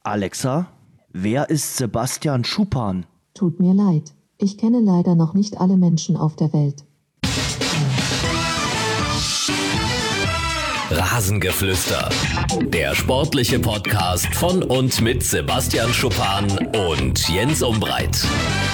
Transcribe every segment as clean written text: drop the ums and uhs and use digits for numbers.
Alexa, wer ist Sebastian Schuppan? Tut mir leid, ich kenne leider noch nicht alle Menschen auf der Welt. Rasengeflüster, der sportliche Podcast von und mit Sebastian Schuppan und Jens Umbreit.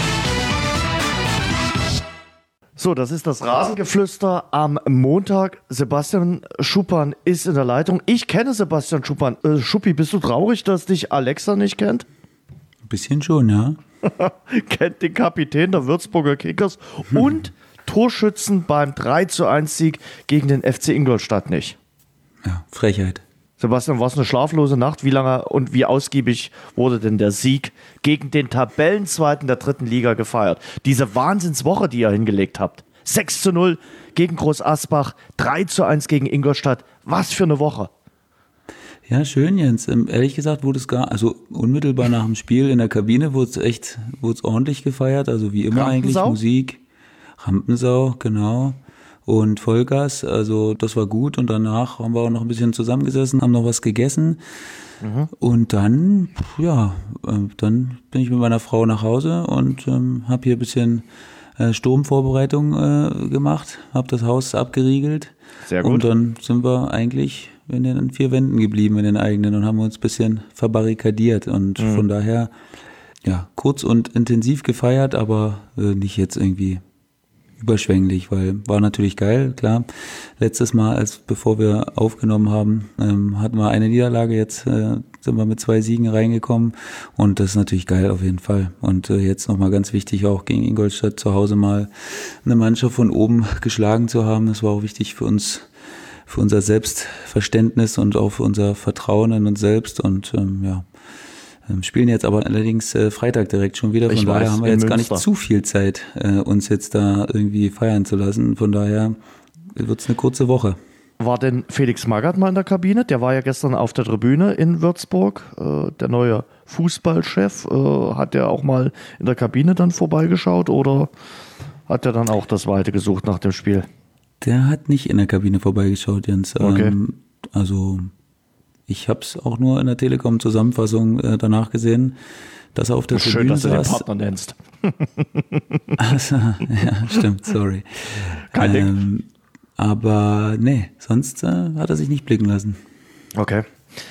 So, das ist das Rasengeflüster am Montag. Sebastian Schuppan ist in der Leitung. Ich kenne Sebastian Schuppan. Schuppi, bist du traurig, dass dich Alexa nicht kennt? Ein bisschen schon, ja. Kennt den Kapitän der Würzburger Kickers und Torschützen beim 3:1-Sieg gegen den FC Ingolstadt nicht. Ja, Frechheit. Sebastian, war es eine schlaflose Nacht? Wie lange und wie ausgiebig wurde denn der Sieg gegen den Tabellenzweiten der 3. Liga gefeiert? Diese Wahnsinnswoche, die ihr hingelegt habt. 6:0 gegen Groß Asbach, 3:1 gegen Ingolstadt. Was für eine Woche. Ja, schön, Jens. Ehrlich gesagt wurde es unmittelbar nach dem Spiel in der Kabine wurde es ordentlich gefeiert. Also wie immer eigentlich Musik, Rampensau, genau. Und Vollgas, also das war gut. Und danach haben wir auch noch ein bisschen zusammengesessen, haben noch was gegessen. Und dann, dann bin ich mit meiner Frau nach Hause und habe hier ein bisschen Sturmvorbereitung gemacht, habe das Haus abgeriegelt. Sehr gut. Und dann sind wir eigentlich in den 4 Wänden geblieben, in den eigenen, und haben uns ein bisschen verbarrikadiert. Und von daher, ja, kurz und intensiv gefeiert, aber nicht jetzt irgendwie überschwänglich, weil war natürlich geil, klar. Letztes Mal, bevor wir aufgenommen haben, hatten wir eine Niederlage, jetzt sind wir mit 2 Siegen reingekommen und das ist natürlich geil auf jeden Fall. Und jetzt nochmal ganz wichtig, auch gegen Ingolstadt zu Hause mal eine Mannschaft von oben geschlagen zu haben. Das war auch wichtig für uns, für unser Selbstverständnis und auch für unser Vertrauen in uns selbst und spielen jetzt aber allerdings Freitag direkt schon wieder. Von daher haben wir jetzt gar nicht zu viel Zeit, uns jetzt da irgendwie feiern zu lassen. Von daher wird es eine kurze Woche. War denn Felix Magath mal in der Kabine? Der war ja gestern auf der Tribüne in Würzburg. Der neue Fußballchef. Hat der auch mal in der Kabine dann vorbeigeschaut oder hat er dann auch das Weite gesucht nach dem Spiel? Der hat nicht in der Kabine vorbeigeschaut, Jens. Okay. Ich habe es auch nur in der Telekom-Zusammenfassung danach gesehen, dass er auf der Schön, Tribüne dass saß. du den Partner nennst. Also, ja, stimmt, sorry. Kein Ding. Aber nee, sonst hat er sich nicht blicken lassen. Okay.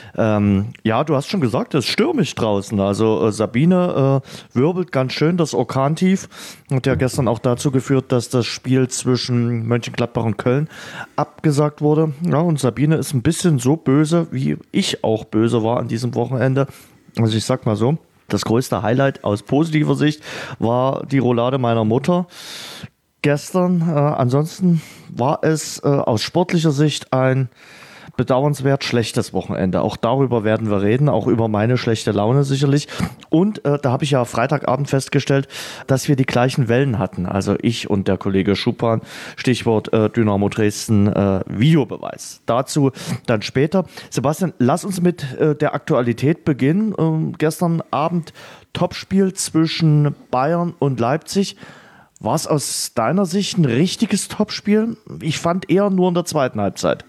Ja, du hast schon gesagt, es ist stürmisch draußen. Also Sabine wirbelt ganz schön, das Orkantief. Hat ja gestern auch dazu geführt, dass das Spiel zwischen Mönchengladbach und Köln abgesagt wurde. Ja, und Sabine ist ein bisschen so böse, wie ich auch böse war an diesem Wochenende. Also ich sag mal so, das größte Highlight aus positiver Sicht war die Roulade meiner Mutter gestern. Ansonsten war es aus sportlicher Sicht ein bedauernswert schlechtes Wochenende. Auch darüber werden wir reden, auch über meine schlechte Laune sicherlich. Und da habe ich ja Freitagabend festgestellt, dass wir die gleichen Wellen hatten. Also ich und der Kollege Schuppan, Stichwort Dynamo Dresden, Videobeweis. Dazu dann später. Sebastian, lass uns mit der Aktualität beginnen. Gestern Abend Topspiel zwischen Bayern und Leipzig. War es aus deiner Sicht ein richtiges Topspiel? Ich fand eher nur in der zweiten Halbzeit.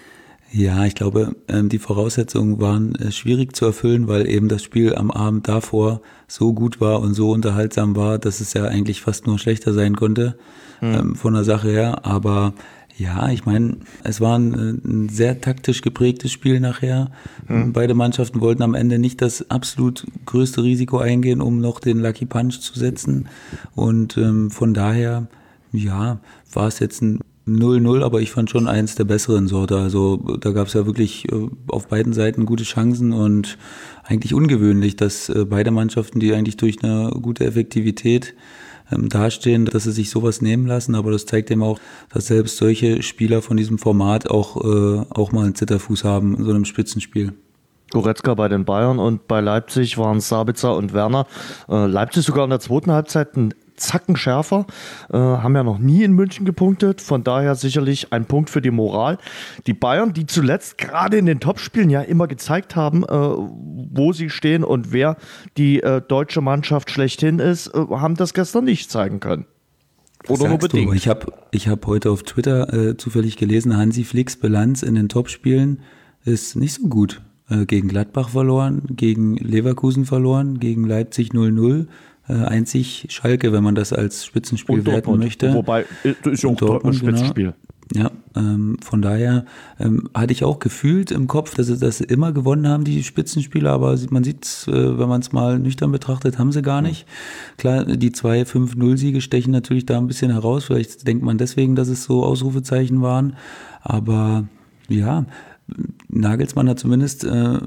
Ja, ich glaube, die Voraussetzungen waren schwierig zu erfüllen, weil eben das Spiel am Abend davor so gut war und so unterhaltsam war, dass es ja eigentlich fast nur schlechter sein konnte von der Sache her. Aber ja, ich meine, es war ein sehr taktisch geprägtes Spiel nachher. Beide Mannschaften wollten am Ende nicht das absolut größte Risiko eingehen, um noch den Lucky Punch zu setzen. Und von daher, ja, war es jetzt ein 0-0, aber ich fand schon eins der besseren Sorte. Also da gab es ja wirklich auf beiden Seiten gute Chancen und eigentlich ungewöhnlich, dass beide Mannschaften, die eigentlich durch eine gute Effektivität dastehen, dass sie sich sowas nehmen lassen. Aber das zeigt eben auch, dass selbst solche Spieler von diesem Format auch mal einen Zitterfuß haben in so einem Spitzenspiel. Goretzka bei den Bayern und bei Leipzig waren es Sabitzer und Werner. Leipzig sogar in der zweiten Halbzeit ein Zacken schärfer, haben ja noch nie in München gepunktet, von daher sicherlich ein Punkt für die Moral. Die Bayern, die zuletzt gerade in den Topspielen ja immer gezeigt haben, wo sie stehen und wer die deutsche Mannschaft schlechthin ist, haben das gestern nicht zeigen können. Oder nur bedingt. Ich hab heute auf Twitter zufällig gelesen, Hansi Flicks Bilanz in den Topspielen ist nicht so gut. gegen Gladbach verloren, gegen Leverkusen verloren, gegen Leipzig 0-0. Einzig Schalke, wenn man das als Spitzenspiel Und werten Dortmund. möchte. Wobei, ist ja auch Dortmund, ein Spitzenspiel. Genau. Ja, von daher hatte ich auch gefühlt im Kopf, dass sie immer gewonnen haben, die Spitzenspiele, aber man sieht, wenn man es mal nüchtern betrachtet, haben sie gar nicht. Klar, die 2 5-0-Siege stechen natürlich da ein bisschen heraus, vielleicht denkt man deswegen, dass es so Ausrufezeichen waren, aber ja, Nagelsmann hat zumindest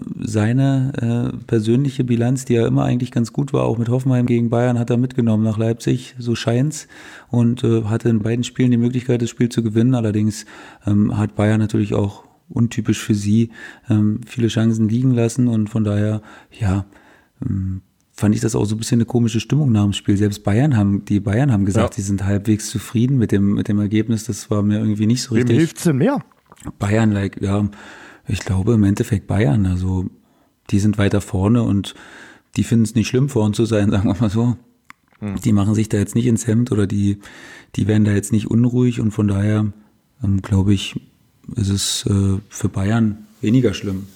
seine persönliche Bilanz, die ja immer eigentlich ganz gut war, auch mit Hoffenheim gegen Bayern, hat er mitgenommen nach Leipzig, so scheint's, und hatte in beiden Spielen die Möglichkeit, das Spiel zu gewinnen. Allerdings hat Bayern natürlich auch untypisch für sie viele Chancen liegen lassen, und von daher, ja, fand ich das auch so ein bisschen eine komische Stimmung nach dem Spiel. Selbst Bayern haben gesagt, sie sind halbwegs zufrieden mit dem Ergebnis. Das war mir irgendwie nicht so richtig. Wem hilft's denn mehr? Bayern, ja, ich glaube im Endeffekt Bayern, also die sind weiter vorne und die finden es nicht schlimm, vorn zu sein, sagen wir mal so. Die machen sich da jetzt nicht ins Hemd oder die werden da jetzt nicht unruhig, und von daher glaube ich, ist es für Bayern weniger schlimm.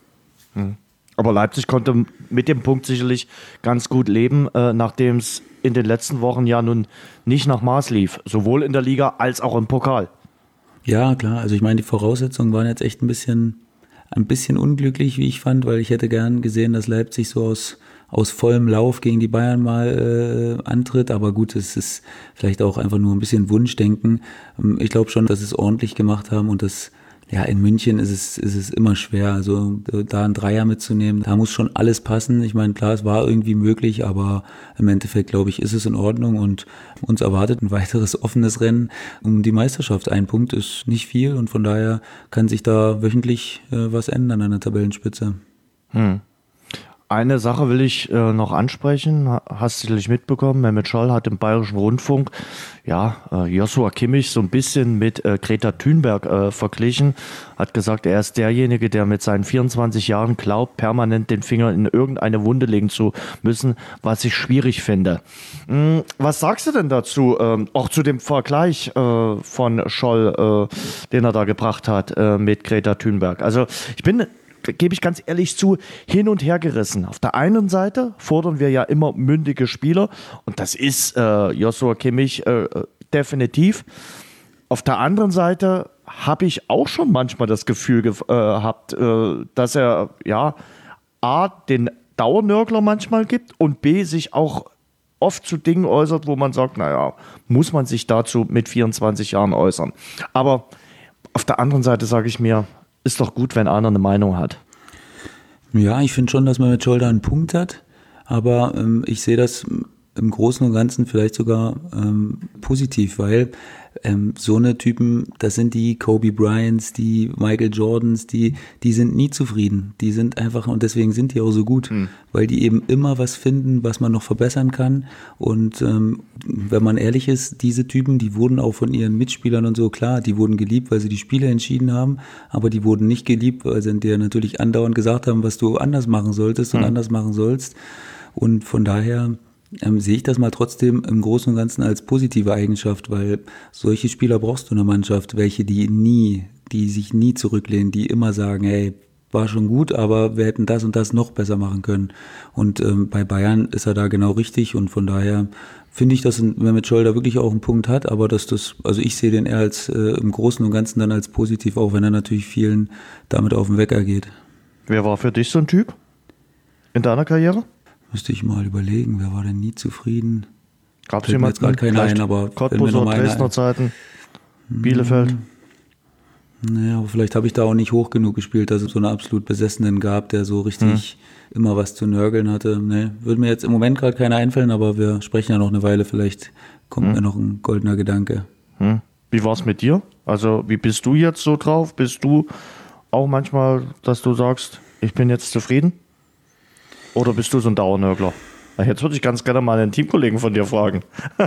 Aber Leipzig konnte mit dem Punkt sicherlich ganz gut leben, nachdem es in den letzten Wochen ja nun nicht nach Maß lief, sowohl in der Liga als auch im Pokal. Ja, klar. Also ich meine, die Voraussetzungen waren jetzt echt ein bisschen unglücklich, wie ich fand, weil ich hätte gern gesehen, dass Leipzig so aus vollem Lauf gegen die Bayern mal antritt. Aber gut, es ist vielleicht auch einfach nur ein bisschen Wunschdenken. Ich glaube schon, dass sie es ordentlich gemacht haben, und das, ja, in München ist es immer schwer. Also da einen Dreier mitzunehmen, da muss schon alles passen. Ich meine, klar, es war irgendwie möglich, aber im Endeffekt, glaube ich, ist es in Ordnung, und uns erwartet ein weiteres offenes Rennen um die Meisterschaft. Ein Punkt ist nicht viel, und von daher kann sich da wöchentlich was ändern an der Tabellenspitze. Eine Sache will ich noch ansprechen, hast du sicherlich mitbekommen, Mehmet Scholl hat im Bayerischen Rundfunk Joshua Kimmich so ein bisschen mit Greta Thunberg verglichen, hat gesagt, er ist derjenige, der mit seinen 24 Jahren glaubt, permanent den Finger in irgendeine Wunde legen zu müssen, was ich schwierig finde. Was sagst du denn dazu, auch zu dem Vergleich von Scholl, den er da gebracht hat mit Greta Thunberg? Also gebe ich ganz ehrlich zu, hin und her gerissen. Auf der einen Seite fordern wir ja immer mündige Spieler, und das ist Joshua Kimmich definitiv. Auf der anderen Seite habe ich auch schon manchmal das Gefühl gehabt, dass er A, den Dauernörgler manchmal gibt, und B, sich auch oft zu Dingen äußert, wo man sagt, naja, muss man sich dazu mit 24 Jahren äußern. Aber auf der anderen Seite sage ich mir, ist doch gut, wenn einer eine Meinung hat. Ja, ich finde schon, dass man mit Scholder einen Punkt hat, aber ich sehe das im Großen und Ganzen vielleicht sogar positiv, weil so eine Typen, das sind die Kobe Bryants, die Michael Jordans, die sind nie zufrieden. Die sind einfach, und deswegen sind die auch so gut, weil die eben immer was finden, was man noch verbessern kann. Und wenn man ehrlich ist, diese Typen, die wurden auch von ihren Mitspielern und so, klar, die wurden geliebt, weil sie die Spiele entschieden haben, aber die wurden nicht geliebt, weil sie dir natürlich andauernd gesagt haben, was du anders machen solltest und anders machen sollst. Und von daher sehe ich das mal trotzdem im Großen und Ganzen als positive Eigenschaft, weil solche Spieler brauchst du in der Mannschaft, welche die sich nie zurücklehnen, die immer sagen, hey, war schon gut, aber wir hätten das und das noch besser machen können. Und bei Bayern ist er da genau richtig, und von daher finde ich, dass Mehmet Scholl da wirklich auch einen Punkt hat, aber also ich sehe den eher als im Großen und Ganzen dann als positiv, auch wenn er natürlich vielen damit auf den Wecker geht. Wer war für dich so ein Typ in deiner Karriere? Müsste ich mal überlegen, wer war denn nie zufrieden? Gab es jemanden? Jetzt gerade keinen ein, aber Cottbuser, Dresdner Zeiten, Bielefeld? Naja, aber vielleicht habe ich da auch nicht hoch genug gespielt, dass es so einen absolut Besessenen gab, der so richtig immer was zu nörgeln hatte. Nee, würde mir jetzt im Moment gerade keiner einfallen, aber wir sprechen ja noch eine Weile, vielleicht kommt mir noch ein goldener Gedanke. Wie war es mit dir? Also wie bist du jetzt so drauf? Bist du auch manchmal, dass du sagst, ich bin jetzt zufrieden? Oder bist du so ein Dauernörgler? Jetzt würde ich ganz gerne mal einen Teamkollegen von dir fragen.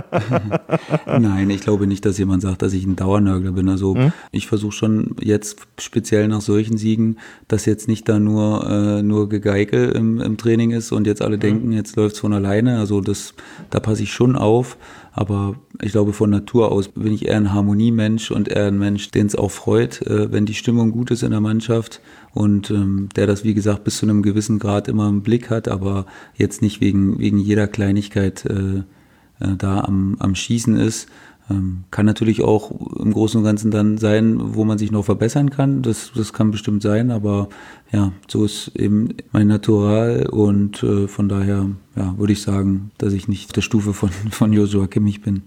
Nein, ich glaube nicht, dass jemand sagt, dass ich ein Dauernörgler bin. Also ich versuche schon jetzt speziell nach solchen Siegen, dass jetzt nicht da nur Gegeikel im Training ist und jetzt alle denken, jetzt läuft es von alleine. Also da passe ich schon auf. Aber ich glaube, von Natur aus bin ich eher ein Harmoniemensch und eher ein Mensch, den es auch freut, wenn die Stimmung gut ist in der Mannschaft und der das, wie gesagt, bis zu einem gewissen Grad immer im Blick hat, aber jetzt nicht wegen jeder Kleinigkeit da am Schießen ist. Kann natürlich auch im Großen und Ganzen dann sein, wo man sich noch verbessern kann. Das kann bestimmt sein, aber ja, so ist eben mein Natural und von daher würde ich sagen, dass ich nicht auf der Stufe von Joshua Kimmich bin.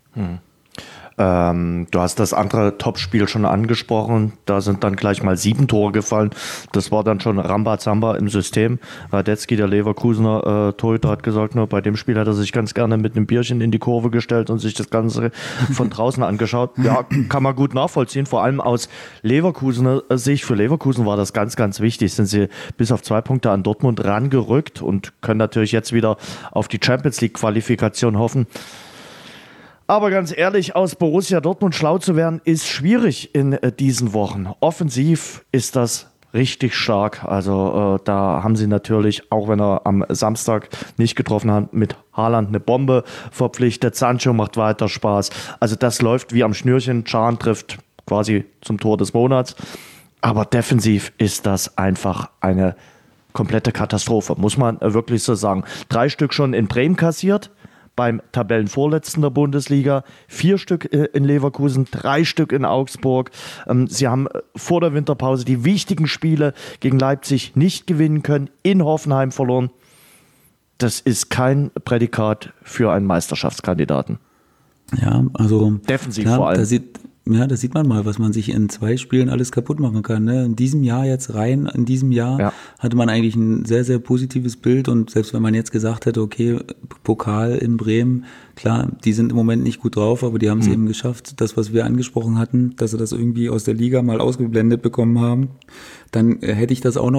Du hast das andere Topspiel schon angesprochen, da sind dann gleich mal 7 Tore gefallen. Das war dann schon Rambazamba im System. Radetzky, der Leverkusener Torhüter, hat gesagt, nur bei dem Spiel hat er sich ganz gerne mit einem Bierchen in die Kurve gestellt und sich das Ganze von draußen angeschaut. Ja, kann man gut nachvollziehen, vor allem aus Leverkusener Sicht. Für Leverkusen war das ganz, ganz wichtig. Sind sie bis auf 2 Punkte an Dortmund rangerückt und können natürlich jetzt wieder auf die Champions-League-Qualifikation hoffen. Aber ganz ehrlich, aus Borussia Dortmund schlau zu werden, ist schwierig in diesen Wochen. Offensiv ist das richtig stark. Also da haben sie natürlich, auch wenn er am Samstag nicht getroffen hat, mit Haaland eine Bombe verpflichtet. Sancho macht weiter Spaß. Also das läuft wie am Schnürchen. Can trifft quasi zum Tor des Monats. Aber defensiv ist das einfach eine komplette Katastrophe, muss man wirklich so sagen. 3 Stück schon in Bremen kassiert. Beim Tabellenvorletzten der Bundesliga, 4 Stück in Leverkusen, 3 Stück in Augsburg. Sie haben vor der Winterpause die wichtigen Spiele gegen Leipzig nicht gewinnen können, in Hoffenheim verloren. Das ist kein Prädikat für einen Meisterschaftskandidaten. Ja, also defensiv klar, vor allem. Da sieht man mal, was man sich in 2 Spielen alles kaputt machen kann. Ne? In diesem Jahr hatte man eigentlich ein sehr, sehr positives Bild und selbst wenn man jetzt gesagt hätte, okay, Pokal in Bremen, klar, die sind im Moment nicht gut drauf, aber die haben es eben geschafft, das, was wir angesprochen hatten, dass sie das irgendwie aus der Liga mal ausgeblendet bekommen haben, dann hätte ich mir das auch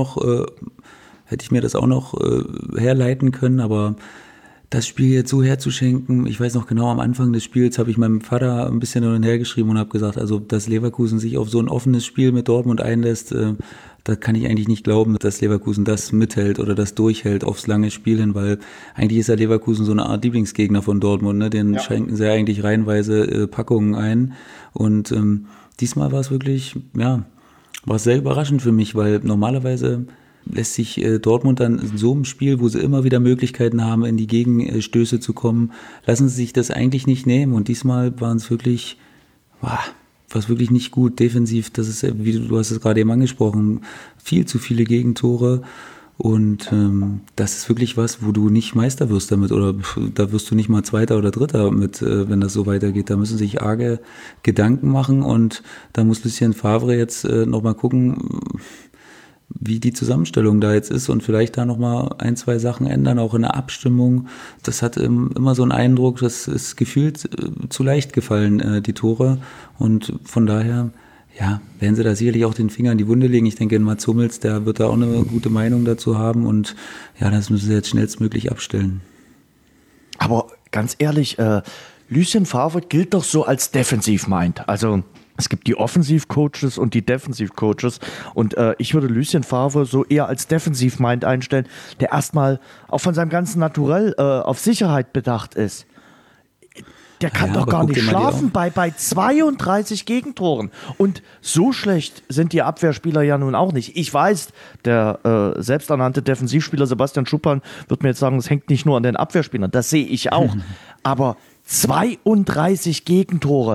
noch herleiten können, aber das Spiel jetzt so herzuschenken, ich weiß noch genau, am Anfang des Spiels habe ich meinem Vater ein bisschen hin und her geschrieben und habe gesagt, also dass Leverkusen sich auf so ein offenes Spiel mit Dortmund einlässt, da kann ich eigentlich nicht glauben, dass Leverkusen das mithält oder das durchhält aufs lange Spiel hin, weil eigentlich ist ja Leverkusen so eine Art Lieblingsgegner von Dortmund, ne? Den schenken sie ja eigentlich reihenweise Packungen ein und diesmal war es wirklich, war es sehr überraschend für mich, weil normalerweise lässt sich Dortmund dann in so einem Spiel, wo sie immer wieder Möglichkeiten haben, in die Gegenstöße zu kommen, lassen sie sich das eigentlich nicht nehmen. Und diesmal war es wirklich nicht gut defensiv. Das ist, wie du hast es gerade eben angesprochen, viel zu viele Gegentore. Und das ist wirklich was, wo du nicht Meister wirst damit oder da wirst du nicht mal Zweiter oder Dritter mit, wenn das so weitergeht. Da müssen sich arge Gedanken machen und da muss Lucien Favre jetzt nochmal gucken, wie die Zusammenstellung da jetzt ist und vielleicht da nochmal 1, 2 Sachen ändern, auch in der Abstimmung. Das hat immer so einen Eindruck, das ist gefühlt zu leicht gefallen, die Tore. Und von daher, werden sie da sicherlich auch den Finger in die Wunde legen. Ich denke, Mats Hummels, der wird da auch eine gute Meinung dazu haben und das müssen sie jetzt schnellstmöglich abstellen. Aber ganz ehrlich, Lucien Favre gilt doch so als Defensivmind. Also es gibt die Offensivcoaches und die Defensivcoaches und ich würde Lucien Favre so eher als Defensivmind einstellen, der erstmal auch von seinem ganzen Naturell auf Sicherheit bedacht ist. Der kann doch gar nicht schlafen bei 32 Gegentoren. Und so schlecht sind die Abwehrspieler ja nun auch nicht. Ich weiß, der selbsternannte Defensivspieler Sebastian Schuppan wird mir jetzt sagen, es hängt nicht nur an den Abwehrspielern. Das sehe ich auch. Aber 32 Gegentore,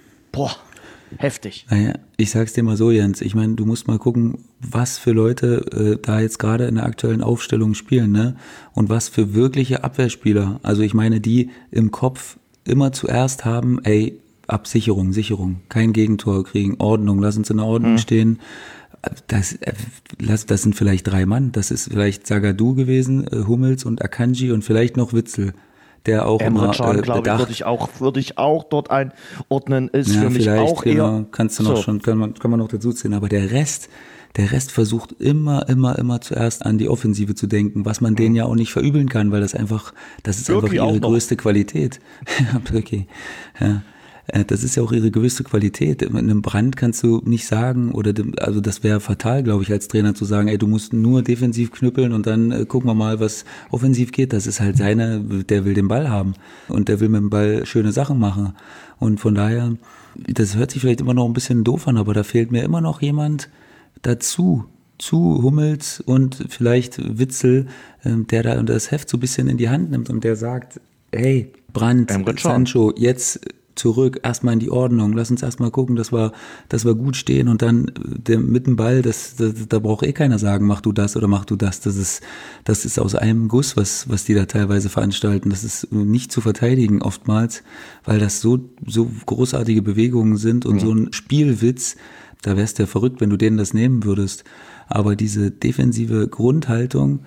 heftig. Naja, ich sag's dir mal so, Jens. Ich meine, du musst mal gucken, was für Leute da jetzt gerade in der aktuellen Aufstellung spielen, ne? Und was für wirkliche Abwehrspieler. Also ich meine, die im Kopf immer zuerst haben, Absicherung, Sicherung, kein Gegentor kriegen, Ordnung, lass uns in der Ordnung stehen. Das sind vielleicht 3 Mann. Das ist vielleicht Zagadou gewesen, Hummels und Akanji und vielleicht noch Witzel. Der auch Emre Can, glaube ich, würde ich auch dort einordnen, ist für mich auch eher. Kann man noch dazu zählen, aber der Rest versucht immer zuerst an die Offensive zu denken, was man denen ja auch nicht verübeln kann, weil das ist einfach ihre größte Qualität. Okay. Ja. Das ist ja auch ihre größte Qualität. Mit einem Brandt kannst du nicht sagen, also das wäre fatal, glaube ich, als Trainer zu sagen, ey, du musst nur defensiv knüppeln und dann gucken wir mal, was offensiv geht. Das ist halt der will den Ball haben und der will mit dem Ball schöne Sachen machen. Und von daher, das hört sich vielleicht immer noch ein bisschen doof an, aber da fehlt mir immer noch jemand dazu, zu Hummels und vielleicht Witzel, der da das Heft so ein bisschen in die Hand nimmt und der sagt, hey, Brandt, Sancho, jetzt zurück, erstmal in die Ordnung, lass uns erstmal gucken, dass wir gut stehen und dann mit dem Ball, da braucht keiner sagen, mach du das oder mach du das. Das ist aus einem Guss, was die da teilweise veranstalten. Das ist nicht zu verteidigen oftmals, weil das so großartige Bewegungen sind und so ein Spielwitz, da wärst du ja verrückt, wenn du denen das nehmen würdest. Aber diese defensive Grundhaltung,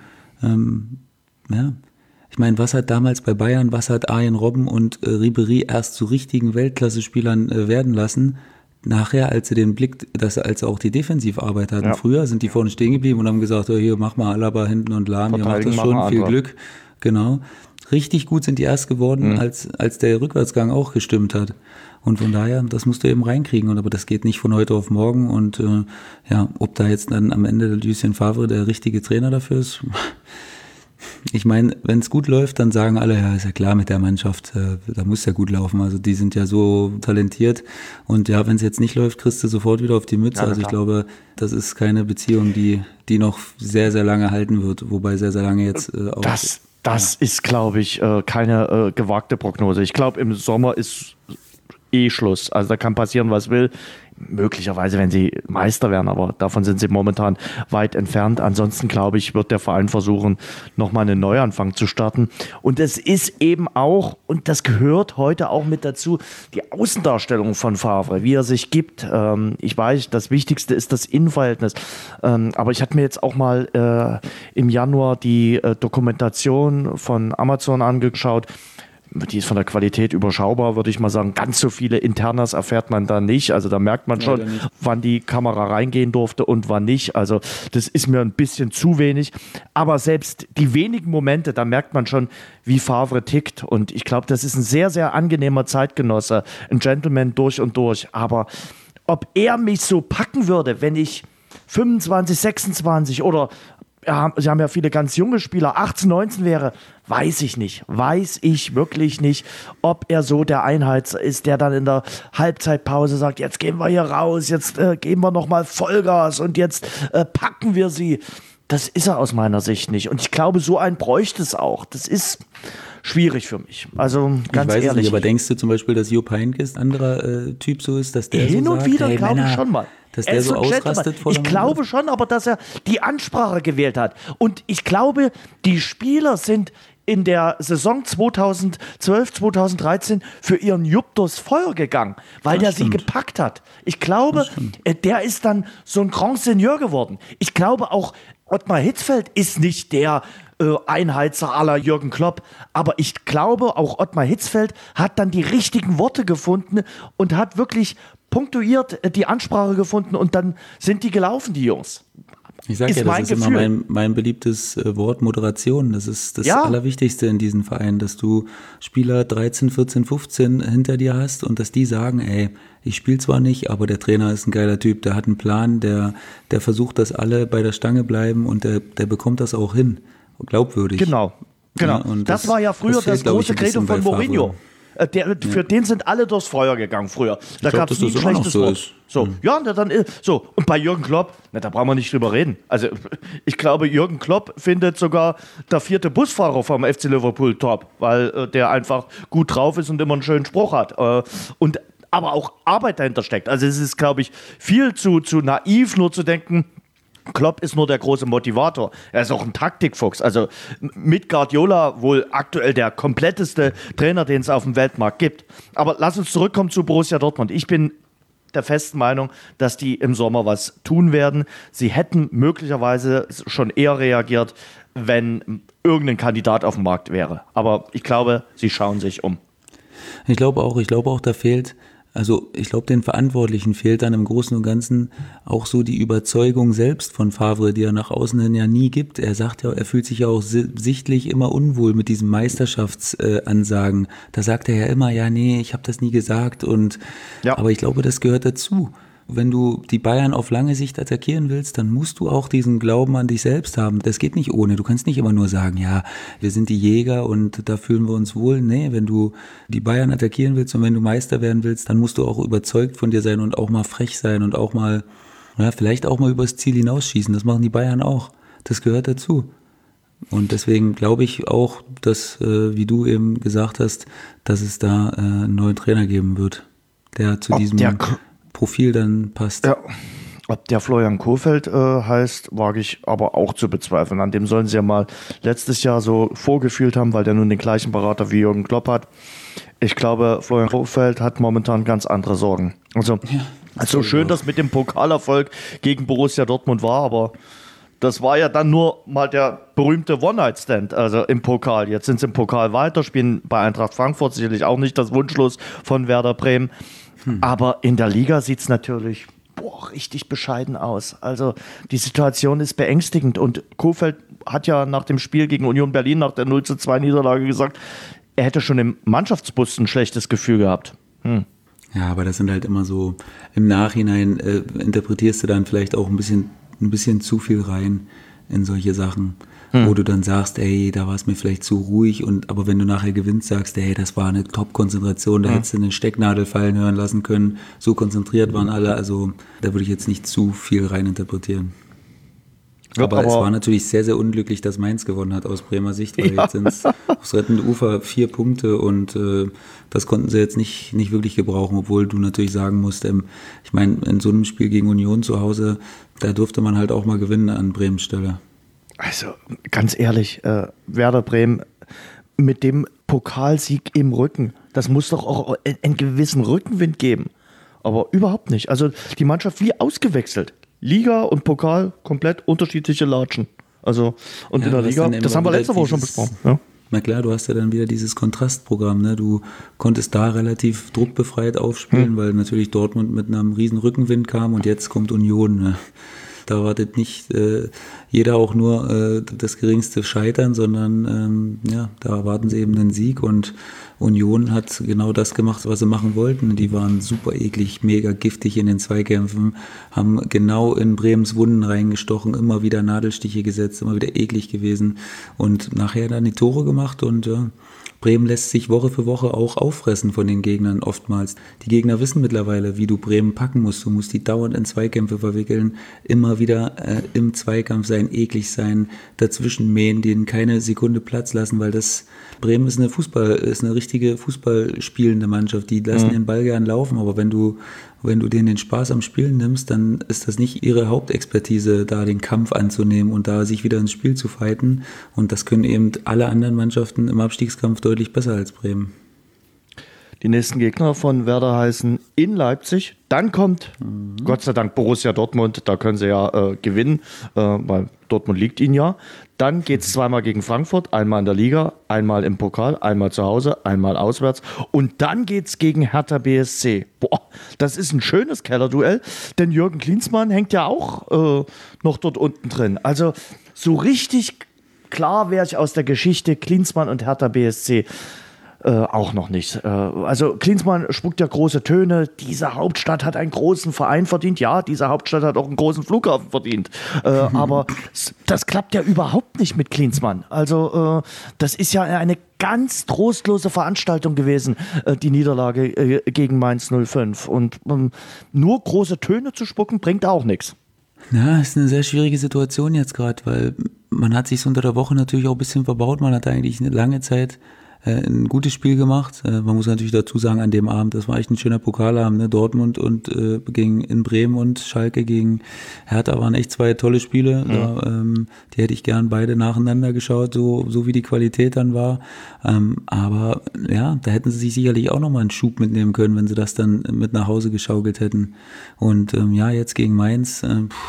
ich meine, was hat damals bei Bayern, was hat Arjen Robben und Ribéry erst zu richtigen Weltklasse-Spielern werden lassen? Nachher, als sie auch die Defensivarbeit hatten. Ja. Früher sind die vorne stehen geblieben und haben gesagt, hier, mach mal Alaba hinten und Lahm, ihr macht das schon, viel Glück. Genau. Richtig gut sind die erst geworden, als der Rückwärtsgang auch gestimmt hat. Und von daher, das musst du eben reinkriegen. Aber das geht nicht von heute auf morgen. Und ob da jetzt dann am Ende Lucien Favre der richtige Trainer dafür ist, ich meine, wenn es gut läuft, dann sagen alle, ja, ist ja klar mit der Mannschaft, da muss ja gut laufen. Also die sind ja so talentiert. Und ja, wenn es jetzt nicht läuft, kriegst du sofort wieder auf die Mütze. Ja, also ich glaube, das ist keine Beziehung, die noch sehr, sehr lange halten wird. Wobei sehr, sehr lange jetzt auch... Das ist, glaube ich, keine gewagte Prognose. Ich glaube, im Sommer ist Schluss. Also da kann passieren, was will. Möglicherweise, wenn sie Meister werden, aber davon sind sie momentan weit entfernt. Ansonsten, glaube ich, wird der Verein versuchen, nochmal einen Neuanfang zu starten. Und es ist eben auch, und das gehört heute auch mit dazu, die Außendarstellung von Favre, wie er sich gibt. Ich weiß, das Wichtigste ist das Innenverhältnis. Aber ich hatte mir jetzt auch mal im Januar die Dokumentation von Amazon angeschaut. Die ist von der Qualität überschaubar, würde ich mal sagen. Ganz so viele Internas erfährt man da nicht. Also da merkt man schon, wann die Kamera reingehen durfte und wann nicht. Also das ist mir ein bisschen zu wenig. Aber selbst die wenigen Momente, da merkt man schon, wie Favre tickt. Und ich glaube, das ist ein sehr, sehr angenehmer Zeitgenosse. Ein Gentleman durch und durch. Aber ob er mich so packen würde, wenn ich 25, 26 oder... Ja, sie haben ja viele ganz junge Spieler, 18, 19 wäre, weiß ich nicht. Weiß ich wirklich nicht, ob er so der Einheits ist, der dann in der Halbzeitpause sagt, jetzt gehen wir hier raus, jetzt geben wir nochmal Vollgas und jetzt packen wir sie. Das ist er aus meiner Sicht nicht. Und ich glaube, so einen bräuchte es auch. Das ist schwierig für mich. Also ganz ehrlich. Nicht, aber denkst du zum Beispiel, dass Jupp Heynckes ein anderer Typ so ist, dass der hin so und sagt, wieder hey, glaube ich schon mal. Dass der so ausrastet vor Ich glaube schon, aber dass er die Ansprache gewählt hat. Und ich glaube, die Spieler sind in der Saison 2012, 2013 für ihren Jupp durchs Feuer gegangen, weil der sie gepackt hat. Ich glaube, der ist dann so ein Grand Seigneur geworden. Ich glaube auch, Ottmar Hitzfeld ist nicht der Einheizer à la Jürgen Klopp, aber ich glaube, auch Ottmar Hitzfeld hat dann die richtigen Worte gefunden und hat wirklich punktuiert die Ansprache gefunden und dann sind die gelaufen, die Jungs. Ich sage ja, das ist immer mein beliebtes Wort, Moderation. Das ist das Allerwichtigste in diesem Verein, dass du Spieler 13, 14, 15 hinter dir hast und dass die sagen, ey, ich spiele zwar nicht, aber der Trainer ist ein geiler Typ, der hat einen Plan, der versucht, dass alle bei der Stange bleiben und der bekommt das auch hin, glaubwürdig. Genau. Ja, und das war ja früher das große Credo von Mourinho. Für den sind alle durchs Feuer gegangen früher. Da gab es nie ein schlechtes Wort. Und bei Jürgen Klopp, da brauchen wir nicht drüber reden. Also ich glaube, Jürgen Klopp findet sogar der 4. Busfahrer vom FC Liverpool top, weil der einfach gut drauf ist und immer einen schönen Spruch hat. Aber auch Arbeit dahinter steckt. Also es ist, glaube ich, viel zu naiv, nur zu denken, Klopp ist nur der große Motivator. Er ist auch ein Taktikfuchs. Also mit Guardiola wohl aktuell der kompletteste Trainer, den es auf dem Weltmarkt gibt. Aber lass uns zurückkommen zu Borussia Dortmund. Ich bin der festen Meinung, dass die im Sommer was tun werden. Sie hätten möglicherweise schon eher reagiert, wenn irgendein Kandidat auf dem Markt wäre. Aber ich glaube, sie schauen sich um. Ich glaube auch, da fehlt Also ich glaube, den Verantwortlichen fehlt dann im Großen und Ganzen auch so die Überzeugung selbst von Favre, die er nach außen hin ja nie gibt. Er sagt ja, er fühlt sich ja auch sichtlich immer unwohl mit diesen Meisterschaftsansagen. Da sagt er ja immer, ja nee, ich habe das nie gesagt. Aber ich glaube, das gehört dazu. Wenn du die Bayern auf lange Sicht attackieren willst, dann musst du auch diesen Glauben an dich selbst haben. Das geht nicht ohne. Du kannst nicht immer nur sagen, ja, wir sind die Jäger und da fühlen wir uns wohl. Nee, wenn du die Bayern attackieren willst und wenn du Meister werden willst, dann musst du auch überzeugt von dir sein und auch mal frech sein und auch mal, ja, vielleicht auch mal übers Ziel hinausschießen. Das machen die Bayern auch. Das gehört dazu. Und deswegen glaube ich auch, dass, wie du eben gesagt hast, dass es da einen neuen Trainer geben wird, der zu diesem Profil dann passt. Ja. Ob der Florian Kohfeldt heißt, wage ich aber auch zu bezweifeln. An dem sollen sie ja mal letztes Jahr so vorgefühlt haben, weil der nun den gleichen Berater wie Jürgen Klopp hat. Ich glaube, Florian Kohfeldt hat momentan ganz andere Sorgen. Also schön, dass mit dem Pokalerfolg gegen Borussia Dortmund war, aber das war ja dann nur mal der berühmte One-Night-Stand, also im Pokal. Jetzt sind sie im Pokal weiter, spielen bei Eintracht Frankfurt, sicherlich auch nicht das Wunschlos von Werder Bremen. Aber in der Liga sieht es natürlich richtig bescheiden aus. Also die Situation ist beängstigend und Kohfeldt hat ja nach dem Spiel gegen Union Berlin, nach der 0:2 Niederlage gesagt, er hätte schon im Mannschaftsbus ein schlechtes Gefühl gehabt. Ja, aber das sind halt immer so, im Nachhinein interpretierst du dann vielleicht auch ein bisschen zu viel rein in solche Sachen, wo du dann sagst, ey, da war es mir vielleicht zu ruhig, aber wenn du nachher gewinnst, sagst, ey, das war eine Top-Konzentration, da hättest du eine Stecknadel fallen hören lassen können, so konzentriert waren alle, also da würde ich jetzt nicht zu viel rein interpretieren. Aber es war natürlich sehr, sehr unglücklich, dass Mainz gewonnen hat aus Bremer Sicht, weil jetzt sind es aufs rettende Ufer 4 Punkte und das konnten sie jetzt nicht wirklich gebrauchen, obwohl du natürlich sagen musst, ich meine, in so einem Spiel gegen Union zu Hause, da durfte man halt auch mal gewinnen an Bremens Stelle. Also ganz ehrlich, Werder Bremen mit dem Pokalsieg im Rücken, das muss doch auch einen gewissen Rückenwind geben. Aber überhaupt nicht. Also die Mannschaft wie ausgewechselt. Liga und Pokal komplett unterschiedliche Latschen. Also und in der Liga, das haben wir letzte Woche schon besprochen. Ja. Na klar, du hast ja dann wieder dieses Kontrastprogramm, ne? Du konntest da relativ druckbefreit aufspielen, weil natürlich Dortmund mit einem riesen Rückenwind kam und jetzt kommt Union, ne? Da erwartet nicht jeder auch nur das geringste Scheitern, sondern da erwarten sie eben einen Sieg und Union hat genau das gemacht, was sie machen wollten. Die waren super eklig, mega giftig in den Zweikämpfen, haben genau in Bremens Wunden reingestochen, immer wieder Nadelstiche gesetzt, immer wieder eklig gewesen und nachher dann die Tore gemacht und Bremen lässt sich Woche für Woche auch auffressen von den Gegnern oftmals. Die Gegner wissen mittlerweile, wie du Bremen packen musst. Du musst die dauernd in Zweikämpfe verwickeln, immer wieder im Zweikampf sein, eklig sein, dazwischen mähen, denen keine Sekunde Platz lassen, weil Bremen ist eine richtige Fußballspielende Mannschaft. Die lassen den Ball gern laufen, aber wenn du denen den Spaß am Spielen nimmst, dann ist das nicht ihre Hauptexpertise, da den Kampf anzunehmen und da sich wieder ins Spiel zu fighten. Und das können eben alle anderen Mannschaften im Abstiegskampf deutlich besser als Bremen. Die nächsten Gegner von Werder heißen in Leipzig. Dann kommt, Gott sei Dank, Borussia Dortmund. Da können sie ja gewinnen, weil Dortmund liegt ihnen ja. Dann geht es zweimal gegen Frankfurt, einmal in der Liga, einmal im Pokal, einmal zu Hause, einmal auswärts. Und dann geht es gegen Hertha BSC. Boah, das ist ein schönes Kellerduell, denn Jürgen Klinsmann hängt ja auch noch dort unten drin. Also so richtig klar wäre ich aus der Geschichte Klinsmann und Hertha BSC auch noch nicht. Also Klinsmann spuckt ja große Töne. Diese Hauptstadt hat einen großen Verein verdient. Ja, diese Hauptstadt hat auch einen großen Flughafen verdient. Aber das klappt ja überhaupt nicht mit Klinsmann. Also das ist ja eine ganz trostlose Veranstaltung gewesen, die Niederlage gegen Mainz 05. Und nur große Töne zu spucken, bringt auch nichts. Ja, ist eine sehr schwierige Situation jetzt gerade, weil man hat sich unter der Woche natürlich auch ein bisschen verbaut. Man hat eigentlich eine lange Zeit ein gutes Spiel gemacht. Man muss natürlich dazu sagen, an dem Abend, das war echt ein schöner Pokalabend, ne? Dortmund und in Bremen und Schalke gegen Hertha waren echt 2 tolle Spiele. Da, die hätte ich gern beide nacheinander geschaut, so wie die Qualität dann war. Aber ja, da hätten sie sich sicherlich auch nochmal einen Schub mitnehmen können, wenn sie das dann mit nach Hause geschaukelt hätten. Und jetzt gegen Mainz,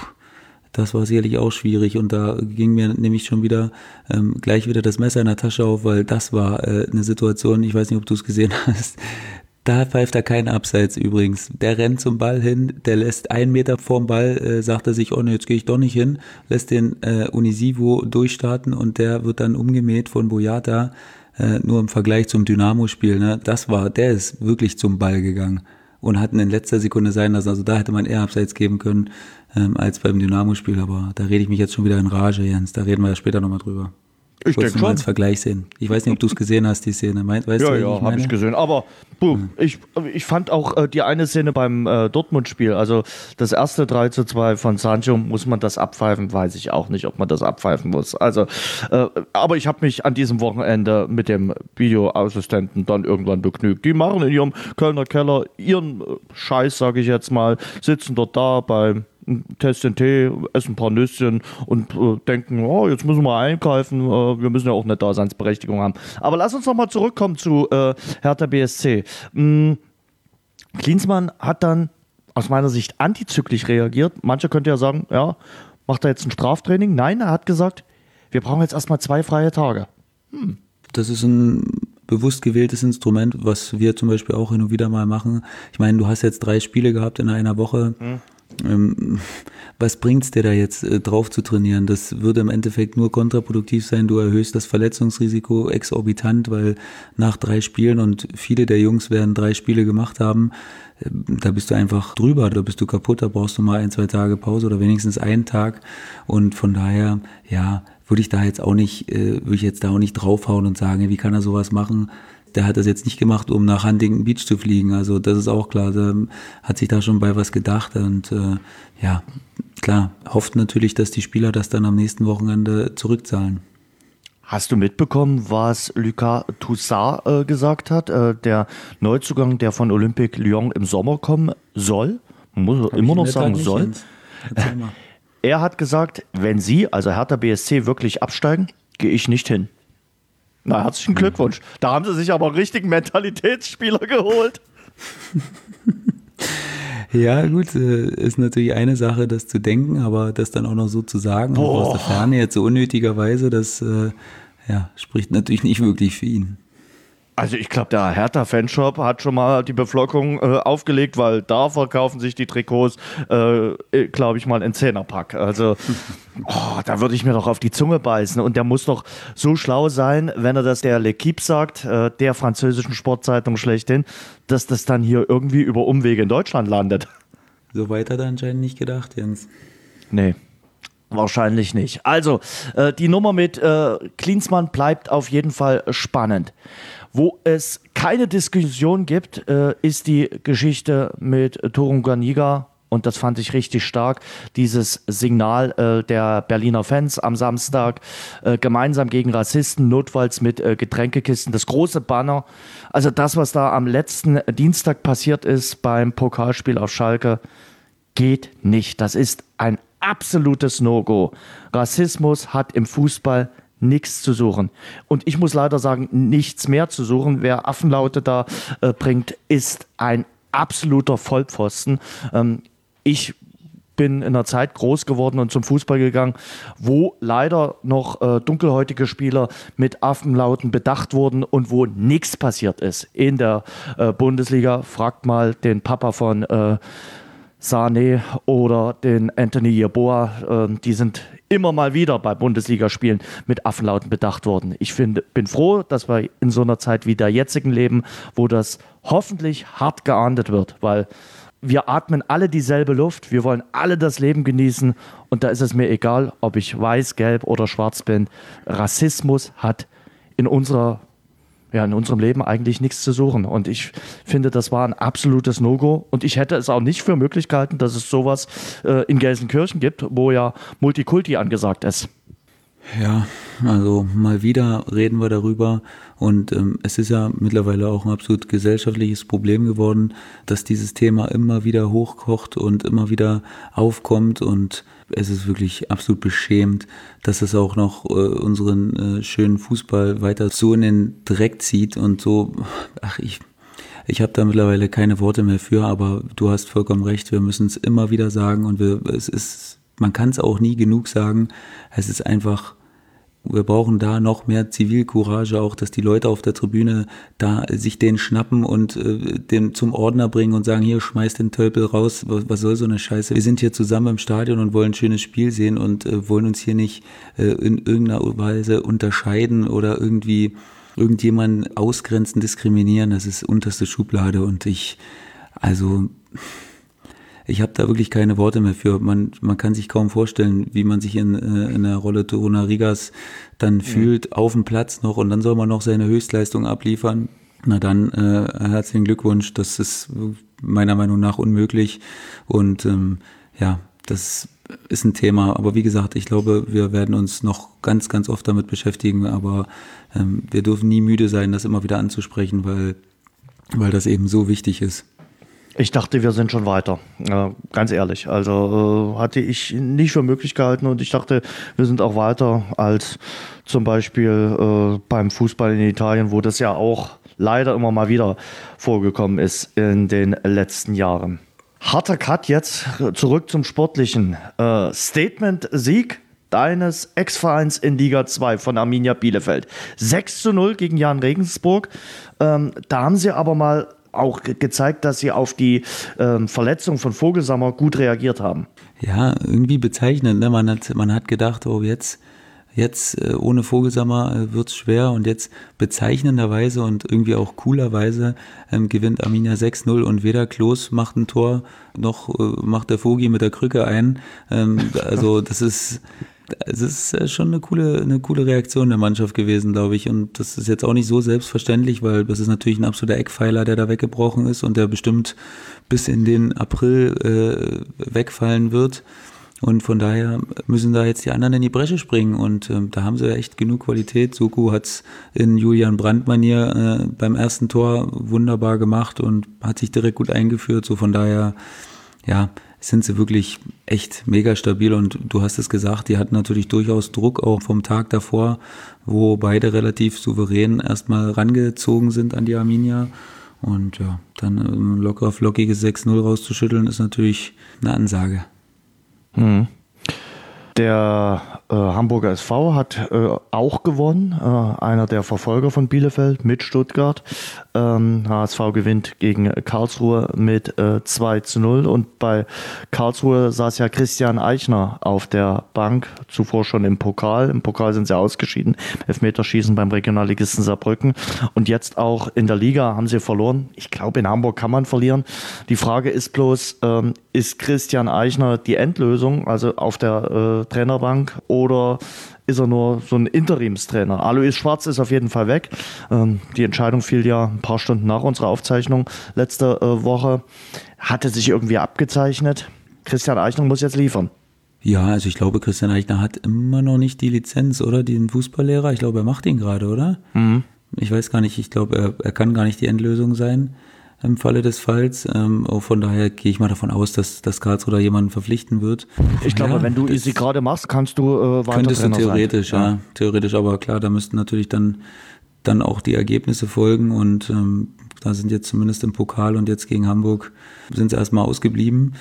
das war sicherlich auch schwierig und da ging mir nämlich schon wieder gleich wieder das Messer in der Tasche auf, weil das war eine Situation, ich weiß nicht, ob du es gesehen hast, Da pfeift er keinen Abseits übrigens. Der rennt zum Ball hin, der lässt 1 Meter vorm Ball, sagt er sich, oh ne, jetzt gehe ich doch nicht hin, lässt den Unisivo durchstarten und der wird dann umgemäht von Boyata, nur im Vergleich zum Dynamo-Spiel. Ne? Der ist wirklich zum Ball gegangen und hat in letzter Sekunde sein lassen. Also da hätte man eher Abseits geben können als beim Dynamo-Spiel, aber da rede ich mich jetzt schon wieder in Rage, Jens. Da reden wir ja später nochmal drüber. Ich denke schon. Als Vergleich sehen. Ich weiß nicht, ob du es gesehen hast, die Szene. Weißt du, ja, habe ich gesehen. Aber ich fand auch die eine Szene beim Dortmund-Spiel, also das erste 3:2 von Sancho, muss man das abpfeifen? Weiß ich auch nicht, ob man das abpfeifen muss. Also, aber ich habe mich an diesem Wochenende mit dem Videoassistenten dann irgendwann begnügt. Die machen in ihrem Kölner Keller ihren Scheiß, sage ich jetzt mal, sitzen dort da beim testen Tee, essen ein paar Nüsschen und denken, oh, jetzt müssen wir einkaufen, wir müssen ja auch eine Daseinsberechtigung haben. Aber lass uns nochmal zurückkommen zu Hertha BSC. Klinsmann hat dann aus meiner Sicht antizyklisch reagiert. Manche könnten ja sagen, ja, macht er jetzt ein Straftraining? Nein, er hat gesagt, wir brauchen jetzt erstmal 2 freie Tage. Das ist ein bewusst gewähltes Instrument, was wir zum Beispiel auch hin und wieder mal machen. Ich meine, du hast jetzt 3 Spiele gehabt in einer Woche. Was bringt's dir da jetzt drauf zu trainieren? Das würde im Endeffekt nur kontraproduktiv sein. Du erhöhst das Verletzungsrisiko exorbitant, weil nach 3 Spielen, und viele der Jungs werden 3 Spiele gemacht haben, da bist du einfach drüber, da bist du kaputt, da brauchst du mal 1-2 Tage Pause oder wenigstens einen Tag. Und von daher, ja, würde ich jetzt da auch nicht draufhauen und sagen, wie kann er sowas machen? Der hat das jetzt nicht gemacht, um nach Huntington Beach zu fliegen. Also das ist auch klar. Der hat sich da schon bei was gedacht. Und ja, klar, hofft natürlich, dass die Spieler das dann am nächsten Wochenende zurückzahlen. Hast du mitbekommen, was Lucas Toussaint gesagt hat? Der Neuzugang, der von Olympique Lyon im Sommer kommen soll. Man muss immer noch sagen soll. Er hat gesagt, wenn Sie, also Hertha BSC, wirklich absteigen, gehe ich nicht hin. Na, herzlichen Glückwunsch. Da haben sie sich aber einen richtigen Mentalitätsspieler geholt. Ja, gut, ist natürlich eine Sache, das zu denken, aber das dann auch noch so zu sagen, auch aus der Ferne jetzt so unnötigerweise, das spricht natürlich nicht wirklich für ihn. Also ich glaube, der Hertha-Fanshop hat schon mal die Beflockung aufgelegt, weil da verkaufen sich die Trikots, glaube ich mal, in 10er-Pack. Also da würde ich mir doch auf die Zunge beißen. Und der muss doch so schlau sein, wenn er das der L'Équipe sagt, der französischen Sportzeitung schlechthin, dass das dann hier irgendwie über Umwege in Deutschland landet. So weit hat er anscheinend nicht gedacht, Jens. Nee. Wahrscheinlich nicht. Also, die Nummer mit Klinsmann bleibt auf jeden Fall spannend. Wo es keine Diskussion gibt, ist die Geschichte mit Torunganiga. Und das fand ich richtig stark. Dieses Signal der Berliner Fans am Samstag, gemeinsam gegen Rassisten, notfalls mit Getränkekisten, das große Banner. Also das, was da am letzten Dienstag passiert ist beim Pokalspiel auf Schalke, geht nicht. Das ist ein absolutes No-Go. Rassismus hat im Fußball nichts zu suchen. Und ich muss leider sagen, nichts mehr zu suchen. Wer Affenlaute da bringt, ist ein absoluter Vollpfosten. Ich bin in einer Zeit groß geworden und zum Fußball gegangen, wo leider noch dunkelhäutige Spieler mit Affenlauten bedacht wurden und wo nichts passiert ist. In der Bundesliga, fragt mal den Papa von Sané oder den Anthony Yeboah, die sind immer mal wieder bei Bundesligaspielen mit Affenlauten bedacht worden. Ich bin froh, dass wir in so einer Zeit wie der jetzigen leben, wo das hoffentlich hart geahndet wird, weil wir atmen alle dieselbe Luft, wir wollen alle das Leben genießen und da ist es mir egal, ob ich weiß, gelb oder schwarz bin. Rassismus hat in unserem Leben eigentlich nichts zu suchen. Und ich finde, das war ein absolutes No-Go. Und ich hätte es auch nicht für möglich gehalten, dass es sowas in Gelsenkirchen gibt, wo ja Multikulti angesagt ist. Ja, also mal wieder reden wir darüber. Und es ist ja mittlerweile auch ein absolut gesellschaftliches Problem geworden, dass dieses Thema immer wieder hochkocht und immer wieder aufkommt. Und es ist wirklich absolut beschämend, dass es auch noch unseren schönen Fußball weiter so in den Dreck zieht und so. Ich habe da mittlerweile keine Worte mehr für, aber du hast vollkommen recht, wir müssen es immer wieder sagen und man kann es auch nie genug sagen. Es ist einfach Wir brauchen da noch mehr Zivilcourage, auch dass die Leute auf der Tribüne da sich den schnappen und den zum Ordner bringen und sagen, hier, schmeiß den Tölpel raus, was soll so eine Scheiße. Wir sind hier zusammen im Stadion und wollen ein schönes Spiel sehen und wollen uns hier nicht in irgendeiner Weise unterscheiden oder irgendwie irgendjemanden ausgrenzen, diskriminieren. Das ist unterste Schublade und ich habe da wirklich keine Worte mehr für. Man kann sich kaum vorstellen, wie man sich in der Rolle Torunarigas dann fühlt, auf dem Platz noch, und dann soll man noch seine Höchstleistung abliefern. Na dann, herzlichen Glückwunsch, das ist meiner Meinung nach unmöglich und das ist ein Thema. Aber wie gesagt, ich glaube, wir werden uns noch ganz, ganz oft damit beschäftigen, aber wir dürfen nie müde sein, das immer wieder anzusprechen, weil das eben so wichtig ist. Ich dachte, wir sind schon weiter, ganz ehrlich. Also hatte ich nicht für möglich gehalten und ich dachte, wir sind auch weiter als zum Beispiel beim Fußball in Italien, wo das ja auch leider immer mal wieder vorgekommen ist in den letzten Jahren. Harter Cut jetzt, zurück zum Sportlichen. Statement-Sieg deines Ex-Vereins in Liga 2 von Arminia Bielefeld. 6:0 gegen Jahn Regensburg. Da haben sie aber mal auch gezeigt, dass sie auf die Verletzung von Vogelsammer gut reagiert haben. Ja, irgendwie bezeichnend. Ne? Man hat gedacht, oh, jetzt ohne Vogelsammer wird's schwer, und jetzt bezeichnenderweise und irgendwie auch coolerweise gewinnt Arminia 6:0 und weder Klos macht ein Tor, noch macht der Vogi mit der Krücke ein. Also das ist schon eine coole Reaktion der Mannschaft gewesen, glaube ich. Und das ist jetzt auch nicht so selbstverständlich, weil das ist natürlich ein absoluter Eckpfeiler, der da weggebrochen ist und der bestimmt bis in den April wegfallen wird. Und von daher müssen da jetzt die anderen in die Bresche springen. Und da haben sie echt genug Qualität. Suku hat's in Julian Brandt-Manier beim ersten Tor wunderbar gemacht und hat sich direkt gut eingeführt. So von daher, ja, sind sie wirklich echt mega stabil, und du hast es gesagt, die hatten natürlich durchaus Druck auch vom Tag davor, wo beide relativ souverän erstmal rangezogen sind an die Arminia, und ja, dann ein locker flockiges 6:0 rauszuschütteln ist natürlich eine Ansage. Mhm. Der Hamburger SV hat auch gewonnen, einer der Verfolger von Bielefeld mit Stuttgart. HSV gewinnt gegen Karlsruhe mit 2:0, und bei Karlsruhe saß ja Christian Eichner auf der Bank, zuvor schon im Pokal. Im Pokal sind sie ausgeschieden, Elfmeterschießen beim Regionalligisten Saarbrücken, und jetzt auch in der Liga haben sie verloren. Ich glaube, in Hamburg kann man verlieren. Die Frage ist bloß, ist Christian Eichner die Endlösung, also auf der Trainerbank, oder ist er nur so ein Interimstrainer? Alois Schwarz ist auf jeden Fall weg. Die Entscheidung fiel ja ein paar Stunden nach unserer Aufzeichnung letzte Woche. Hatte sich irgendwie abgezeichnet. Christian Eichner muss jetzt liefern. Ja, also ich glaube, Christian Eichner hat immer noch nicht die Lizenz, oder? Den Fußballlehrer. Ich glaube, er macht ihn gerade, oder? Mhm. Ich weiß gar nicht. Ich glaube, er kann gar nicht die Endlösung sein im Falle des Falls. Von daher gehe ich mal davon aus, dass Karlsruhe da jemanden verpflichten wird. Ich glaube, wenn du sie gerade machst, kannst du weiter könntest Trainer du theoretisch, sein. ja. Theoretisch, aber klar, da müssten natürlich dann auch die Ergebnisse folgen, und da sind jetzt zumindest im Pokal und jetzt gegen Hamburg sind sie erstmal ausgeblieben.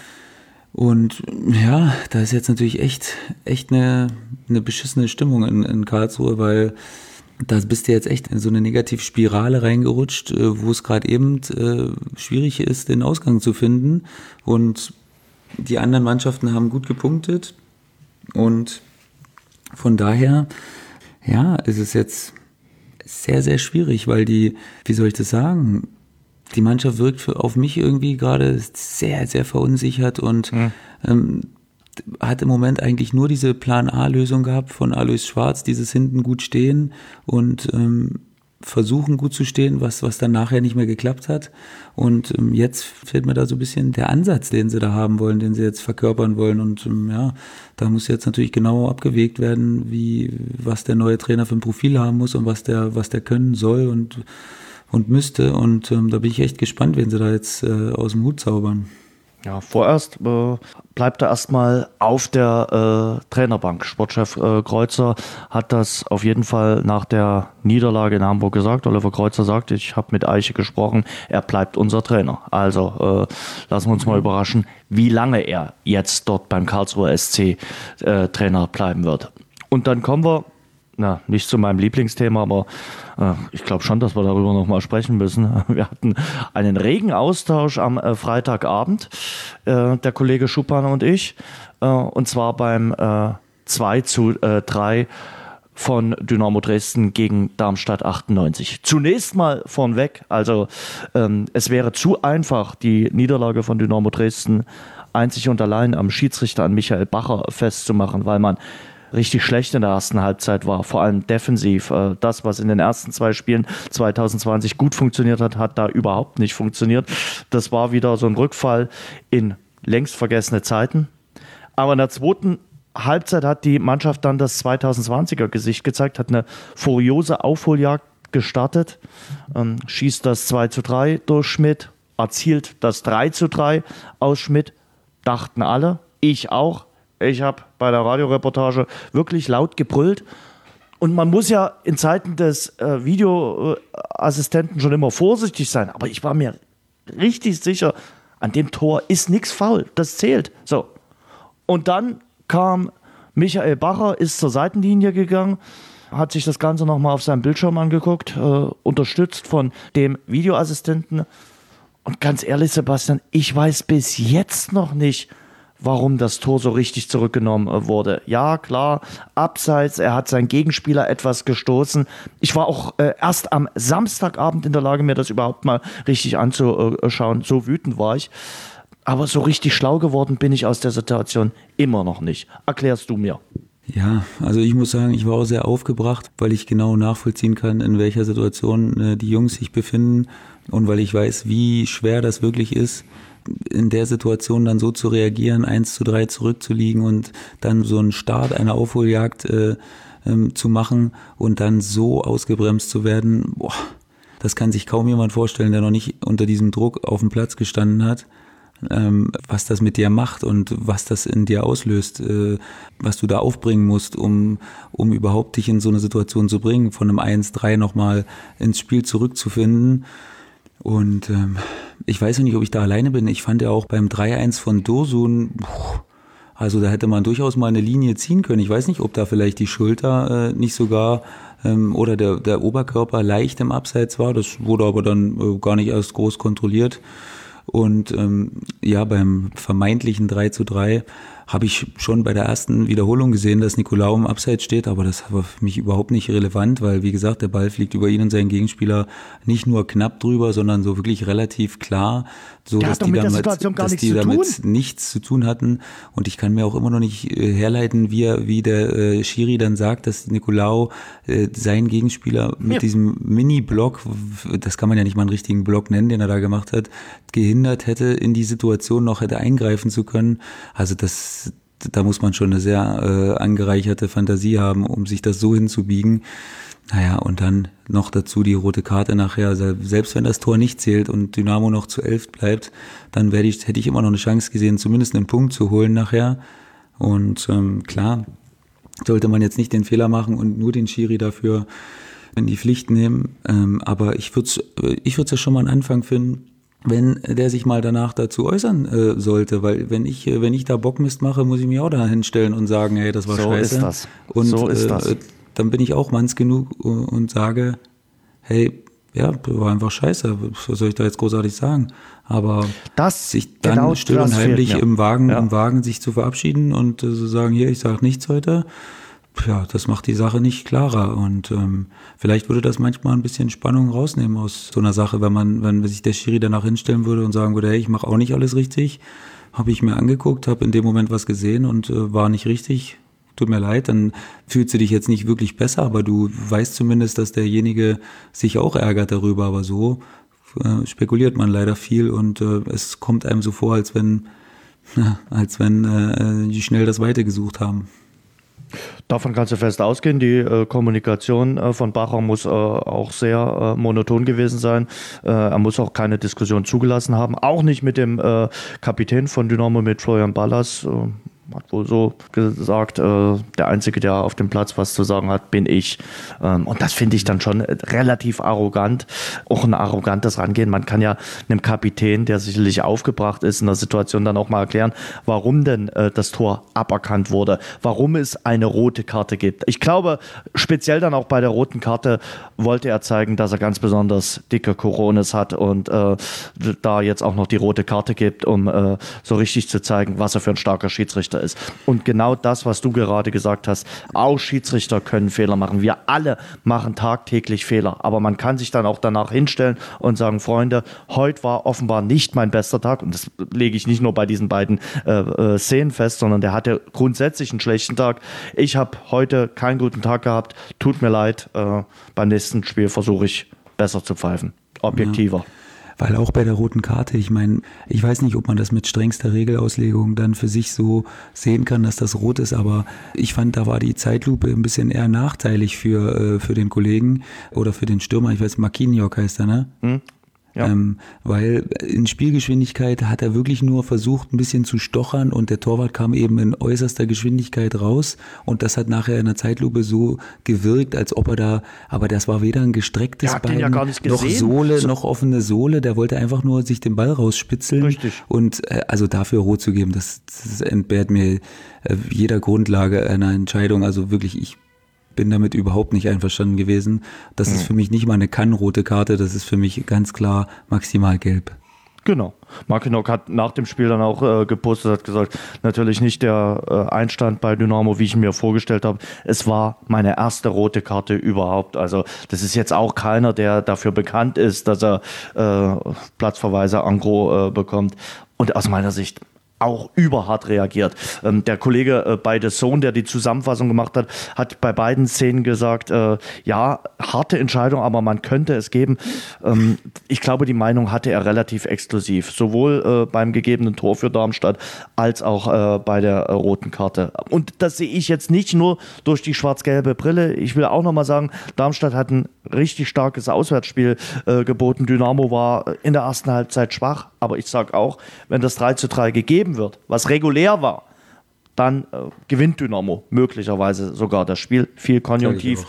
Und ja, da ist jetzt natürlich echt eine beschissene Stimmung in Karlsruhe, weil da bist du jetzt echt in so eine Negativspirale reingerutscht, wo es gerade eben schwierig ist, den Ausgang zu finden. Und die anderen Mannschaften haben gut gepunktet. Und von daher, ja, ist es jetzt sehr, sehr schwierig, weil wie soll ich das sagen, die Mannschaft wirkt auf mich irgendwie gerade sehr, sehr verunsichert und hat im Moment eigentlich nur diese Plan-A-Lösung gehabt von Alois Schwarz, dieses hinten gut stehen und versuchen gut zu stehen, was dann nachher nicht mehr geklappt hat. Und jetzt fehlt mir da so ein bisschen der Ansatz, den sie da haben wollen, den sie jetzt verkörpern wollen. Und ja, da muss jetzt natürlich genau abgewägt werden, was der neue Trainer für ein Profil haben muss und was der können soll und müsste. Und da bin ich echt gespannt, wen sie da jetzt aus dem Hut zaubern. Ja, vorerst bleibt er erstmal auf der Trainerbank. Sportchef Kreuzer hat das auf jeden Fall nach der Niederlage in Hamburg gesagt. Oliver Kreuzer sagt, ich habe mit Eiche gesprochen, er bleibt unser Trainer. Also lassen wir uns mal überraschen, wie lange er jetzt dort beim Karlsruher SC Trainer bleiben wird. Und dann kommen wir nicht zu meinem Lieblingsthema, aber ich glaube schon, dass wir darüber nochmal sprechen müssen. Wir hatten einen regen Austausch am Freitagabend, der Kollege Schuppan und ich, und zwar beim 2:3 von Dynamo Dresden gegen Darmstadt 98. Zunächst mal vornweg, also es wäre zu einfach, die Niederlage von Dynamo Dresden einzig und allein am Schiedsrichter an Michael Bacher festzumachen, weil man richtig schlecht in der ersten Halbzeit war, vor allem defensiv. Das, was in den ersten 2 Spielen 2020 gut funktioniert hat, hat da überhaupt nicht funktioniert. Das war wieder so ein Rückfall in längst vergessene Zeiten. Aber in der zweiten Halbzeit hat die Mannschaft dann das 2020er Gesicht gezeigt, hat eine furiose Aufholjagd gestartet, schießt das 2:3 durch Schmidt, erzielt das 3:3 aus Schmidt, dachten alle, ich auch. Ich habe bei der Radioreportage wirklich laut gebrüllt. Und man muss ja in Zeiten des Videoassistenten schon immer vorsichtig sein. Aber ich war mir richtig sicher, an dem Tor ist nichts faul. Das zählt. So. Und dann kam Michael Bacher, ist zur Seitenlinie gegangen, hat sich das Ganze nochmal auf seinem Bildschirm angeguckt, unterstützt von dem Videoassistenten. Und ganz ehrlich, Sebastian, ich weiß bis jetzt noch nicht, warum das Tor so richtig zurückgenommen wurde. Ja, klar, abseits, er hat seinen Gegenspieler etwas gestoßen. Ich war auch erst am Samstagabend in der Lage, mir das überhaupt mal richtig anzuschauen. So wütend war ich. Aber so richtig schlau geworden bin ich aus der Situation immer noch nicht. Erklärst du mir? Ja, also ich muss sagen, ich war auch sehr aufgebracht, weil ich genau nachvollziehen kann, in welcher Situation die Jungs sich befinden und weil ich weiß, wie schwer das wirklich ist, in der Situation dann so zu reagieren, 1:3 zurückzuliegen und dann so einen Start einer Aufholjagd zu machen und dann so ausgebremst zu werden, das kann sich kaum jemand vorstellen, der noch nicht unter diesem Druck auf dem Platz gestanden hat, was das mit dir macht und was das in dir auslöst, was du da aufbringen musst, um überhaupt dich in so eine Situation zu bringen, von einem 1:3 nochmal ins Spiel zurückzufinden. Und ich weiß nicht, ob ich da alleine bin. Ich fand ja auch beim 3:1 von Dursun, also da hätte man durchaus mal eine Linie ziehen können. Ich weiß nicht, ob da vielleicht die Schulter nicht sogar oder der Oberkörper leicht im Abseits war. Das wurde aber dann gar nicht erst groß kontrolliert. Und beim vermeintlichen 3:3 habe ich schon bei der ersten Wiederholung gesehen, dass Nicolaou im Abseits steht, aber das war für mich überhaupt nicht relevant, weil, wie gesagt, der Ball fliegt über ihn und seinen Gegenspieler nicht nur knapp drüber, sondern so wirklich relativ klar, so dass die damit nichts zu tun hatten. Und ich kann mir auch immer noch nicht herleiten, wie der Schiri dann sagt, dass Nicolaou seinen Gegenspieler mit diesem Mini-Block, das kann man ja nicht mal einen richtigen Block nennen, den er da gemacht hat, gehindert hätte, in die Situation noch hätte eingreifen zu können. Also da muss man schon eine sehr angereicherte Fantasie haben, um sich das so hinzubiegen. Naja, und dann noch dazu die rote Karte nachher. Selbst wenn das Tor nicht zählt und Dynamo noch zu 11 bleibt, dann hätte ich immer noch eine Chance gesehen, zumindest einen Punkt zu holen nachher. Und klar, sollte man jetzt nicht den Fehler machen und nur den Schiri dafür in die Pflicht nehmen. Aber ich würde es ja schon mal einen Anfang finden, wenn der sich mal danach dazu äußern sollte, weil wenn ich da Bockmist mache, muss ich mich auch da hinstellen und sagen, hey, das war scheiße. Ist das. Und so ist das. Dann bin ich auch Manns genug und sage, hey, ja, war einfach scheiße, was soll ich da jetzt großartig sagen? Aber sich dann still und heimlich im Wagen sich zu verabschieden und zu sagen, hier, ich sage nichts heute, ja, das macht die Sache nicht klarer und vielleicht würde das manchmal ein bisschen Spannung rausnehmen aus so einer Sache, wenn sich der Schiri danach hinstellen würde und sagen würde, hey, ich mache auch nicht alles richtig, habe ich mir angeguckt, habe in dem Moment was gesehen und war nicht richtig, tut mir leid, dann fühlst du dich jetzt nicht wirklich besser, aber du weißt zumindest, dass derjenige sich auch ärgert darüber, aber so spekuliert man leider viel und es kommt einem so vor, als wenn die schnell das Weite gesucht haben. Davon kannst du fest ausgehen. Die Kommunikation von Bacher muss auch sehr monoton gewesen sein. Er muss auch keine Diskussion zugelassen haben. Auch nicht mit dem Kapitän von Dynamo, mit Florian Ballas. hat wohl so gesagt, der Einzige, der auf dem Platz was zu sagen hat, bin ich. Und das finde ich dann schon relativ arrogant, auch ein arrogantes Rangehen. Man kann ja einem Kapitän, der sicherlich aufgebracht ist, in der Situation dann auch mal erklären, warum denn das Tor aberkannt wurde, warum es eine rote Karte gibt. Ich glaube, speziell dann auch bei der roten Karte wollte er zeigen, dass er ganz besonders dicke Corones hat und da jetzt auch noch die rote Karte gibt, um so richtig zu zeigen, was er für ein starker Schiedsrichter ist. Und genau das, was du gerade gesagt hast, auch Schiedsrichter können Fehler machen. Wir alle machen tagtäglich Fehler, aber man kann sich dann auch danach hinstellen und sagen, Freunde, heute war offenbar nicht mein bester Tag und das lege ich nicht nur bei diesen beiden Szenen fest, sondern der hatte grundsätzlich einen schlechten Tag. Ich habe heute keinen guten Tag gehabt, tut mir leid, beim nächsten Spiel versuche ich besser zu pfeifen, objektiver. Ja. Weil auch bei der roten Karte, ich meine, ich weiß nicht, ob man das mit strengster Regelauslegung dann für sich so sehen kann, dass das rot ist, aber ich fand, da war die Zeitlupe ein bisschen eher nachteilig für den Kollegen oder für den Stürmer. Ich weiß, Marquinhos heißt er, ne? Ja. Weil in Spielgeschwindigkeit hat er wirklich nur versucht, ein bisschen zu stochern und der Torwart kam eben in äußerster Geschwindigkeit raus und das hat nachher in der Zeitlupe so gewirkt, als ob er da, aber das war weder ein gestrecktes Bein, ja noch Sohle, noch offene Sohle, der wollte einfach nur sich den Ball rausspitzeln. Richtig. Und also dafür rot zu geben, das entbehrt mir jeder Grundlage einer Entscheidung, also wirklich, ich bin damit überhaupt nicht einverstanden gewesen. Das ist für mich nicht mal eine kannrote Karte, das ist für mich ganz klar maximal gelb. Genau. Marquinhos hat nach dem Spiel dann auch gepostet, hat gesagt, natürlich nicht der Einstand bei Dynamo, wie ich mir vorgestellt habe. Es war meine erste rote Karte überhaupt. Also das ist jetzt auch keiner, der dafür bekannt ist, dass er Platzverweise en gros bekommt. Und aus meiner Sicht auch überhart reagiert. Der Kollege bei The Zone, der die Zusammenfassung gemacht hat, hat bei beiden Szenen gesagt, ja, harte Entscheidung, aber man könnte es geben. Ich glaube, die Meinung hatte er relativ exklusiv, sowohl beim gegebenen Tor für Darmstadt als auch bei der roten Karte. Und das sehe ich jetzt nicht nur durch die schwarz-gelbe Brille. Ich will auch nochmal sagen, Darmstadt hat ein richtig starkes Auswärtsspiel geboten. Dynamo war in der ersten Halbzeit schwach, aber ich sage auch, wenn das 3:3 gegeben wird, was regulär war, dann gewinnt Dynamo möglicherweise sogar das Spiel. Viel Konjunktiv.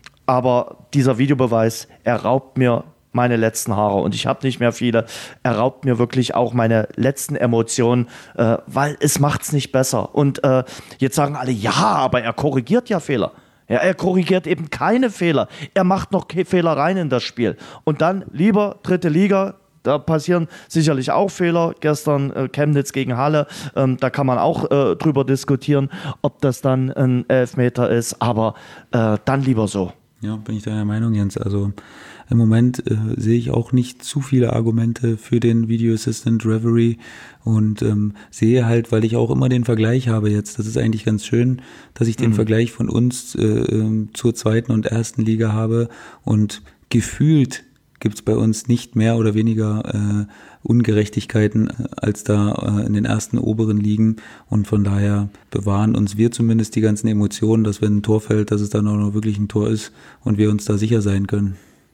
Aber dieser Videobeweis, er raubt mir meine letzten Haare und ich habe nicht mehr viele. Er raubt mir wirklich auch meine letzten Emotionen, weil es macht es nicht besser. Und jetzt sagen alle, ja, aber er korrigiert ja Fehler. Ja, er korrigiert eben keine Fehler. Er macht noch Fehler rein in das Spiel. Und dann lieber dritte Liga. Da passieren sicherlich auch Fehler. Gestern Chemnitz gegen Halle, da kann man auch drüber diskutieren, ob das dann ein Elfmeter ist, aber dann lieber so. Ja, bin ich deiner Meinung, Jens. Also im Moment sehe ich auch nicht zu viele Argumente für den Video Assistant Referee und sehe halt, weil ich auch immer den Vergleich habe jetzt, das ist eigentlich ganz schön, dass ich den Vergleich von uns zur zweiten und ersten Liga habe und gefühlt gibt es bei uns nicht mehr oder weniger Ungerechtigkeiten als da in den ersten oberen Ligen und von daher bewahren uns wir zumindest die ganzen Emotionen, dass wenn ein Tor fällt, dass es dann auch noch wirklich ein Tor ist und wir uns da sicher sein können.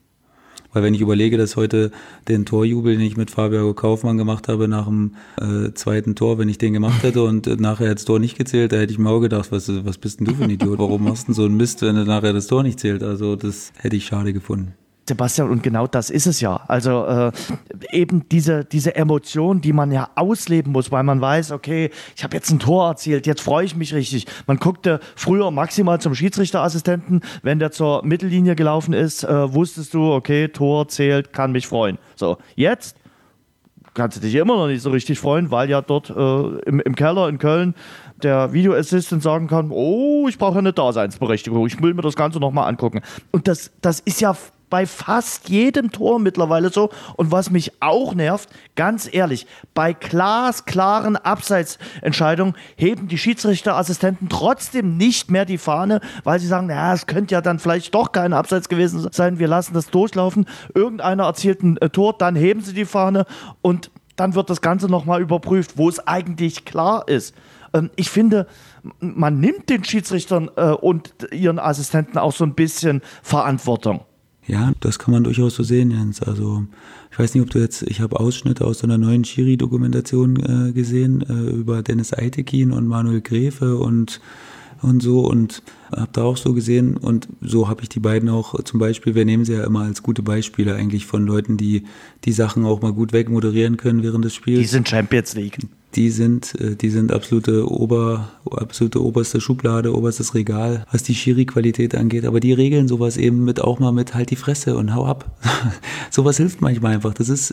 Weil wenn ich überlege, dass heute den Torjubel, den ich mit Fabio Kaufmann gemacht habe nach dem zweiten Tor, wenn ich den gemacht hätte und nachher das Tor nicht gezählt, da hätte ich mir auch gedacht, was bist denn du für ein Idiot? Warum machst du denn so einen Mist, wenn nachher das Tor nicht zählt? Also das hätte ich schade gefunden. Sebastian, und genau das ist es ja. Also eben diese Emotion, die man ja ausleben muss, weil man weiß, okay, ich habe jetzt ein Tor erzielt, jetzt freue ich mich richtig. Man guckte früher maximal zum Schiedsrichterassistenten, wenn der zur Mittellinie gelaufen ist, wusstest du, okay, Tor zählt, kann mich freuen. So, jetzt kannst du dich immer noch nicht so richtig freuen, weil ja dort im Keller in Köln der Video Assistant sagen kann, oh, ich brauche eine Daseinsberechtigung, ich will mir das Ganze nochmal angucken. Und das ist ja bei fast jedem Tor mittlerweile so. Und was mich auch nervt, ganz ehrlich, bei glasklaren Abseitsentscheidungen heben die Schiedsrichterassistenten trotzdem nicht mehr die Fahne, weil sie sagen, ja, es könnte ja dann vielleicht doch kein Abseits gewesen sein, wir lassen das durchlaufen. Irgendeiner erzielt ein Tor, dann heben sie die Fahne und dann wird das Ganze nochmal überprüft, wo es eigentlich klar ist. Ich finde, man nimmt den Schiedsrichtern und ihren Assistenten auch so ein bisschen Verantwortung. Ja, das kann man durchaus so sehen, Jens. Also ich weiß nicht, ob ich habe Ausschnitte aus so einer neuen Schiri-Dokumentation gesehen über Dennis Eitekin und Manuel Gräfe und so und habe da auch so gesehen und so habe ich die beiden auch zum Beispiel, wir nehmen sie ja immer als gute Beispiele eigentlich von Leuten, die Sachen auch mal gut wegmoderieren können während des Spiels. Die sind Champions League. Die sind absolute oberste Schublade, oberstes Regal, was die Schiri-Qualität angeht. Aber die regeln sowas eben auch mal mit halt die Fresse und hau ab. Sowas hilft manchmal einfach. Das ist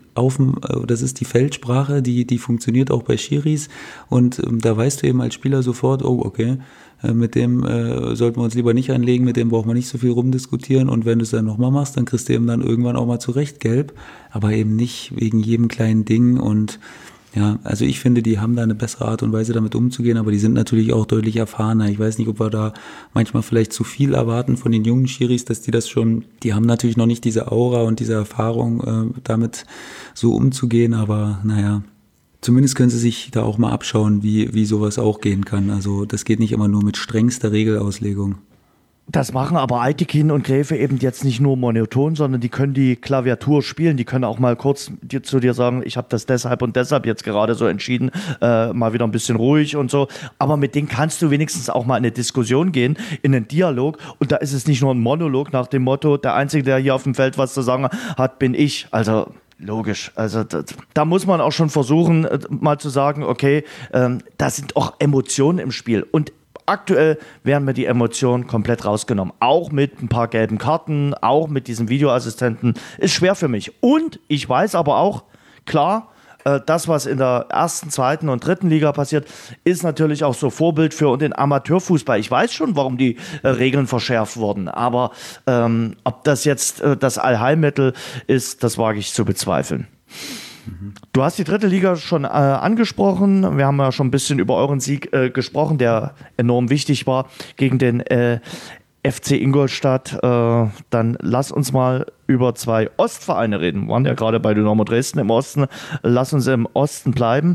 das ist die Feldsprache, die funktioniert auch bei Schiris. Und da weißt du eben als Spieler sofort, oh, okay, mit dem sollten wir uns lieber nicht anlegen, mit dem braucht man nicht so viel rumdiskutieren. Und wenn du es dann nochmal machst, dann kriegst du eben dann irgendwann auch mal zurecht gelb. Aber eben nicht wegen jedem kleinen Ding und ja, also ich finde, die haben da eine bessere Art und Weise damit umzugehen, aber die sind natürlich auch deutlich erfahrener. Ich weiß nicht, ob wir da manchmal vielleicht zu viel erwarten von den jungen Schiris, dass die haben natürlich noch nicht diese Aura und diese Erfahrung, damit so umzugehen, aber naja, zumindest können sie sich da auch mal abschauen, wie sowas auch gehen kann. Also das geht nicht immer nur mit strengster Regelauslegung. Das machen aber Eitekin und Gräfe eben jetzt nicht nur monoton, sondern die können die Klaviatur spielen. Die können auch mal kurz zu dir sagen, ich habe das deshalb und deshalb jetzt gerade so entschieden, mal wieder ein bisschen ruhig und so. Aber mit denen kannst du wenigstens auch mal in eine Diskussion gehen, in einen Dialog. Und da ist es nicht nur ein Monolog nach dem Motto, der Einzige, der hier auf dem Feld was zu sagen hat, bin ich. Also logisch. Also da muss man auch schon versuchen, mal zu sagen, okay, da sind auch Emotionen im Spiel. Und aktuell werden mir die Emotionen komplett rausgenommen. Auch mit ein paar gelben Karten, auch mit diesem Videoassistenten. Ist schwer für mich. Und ich weiß aber auch, klar, das, was in der ersten, zweiten und dritten Liga passiert, ist natürlich auch so Vorbild für den Amateurfußball. Ich weiß schon, warum die Regeln verschärft wurden. Aber ob das jetzt das Allheilmittel ist, das wage ich zu bezweifeln. Du hast die dritte Liga schon angesprochen. Wir haben ja schon ein bisschen über euren Sieg gesprochen, der enorm wichtig war gegen den FC Ingolstadt. Dann lass uns mal über zwei Ostvereine reden. Wir waren ja gerade bei Dynamo Dresden im Osten. Lass uns im Osten bleiben.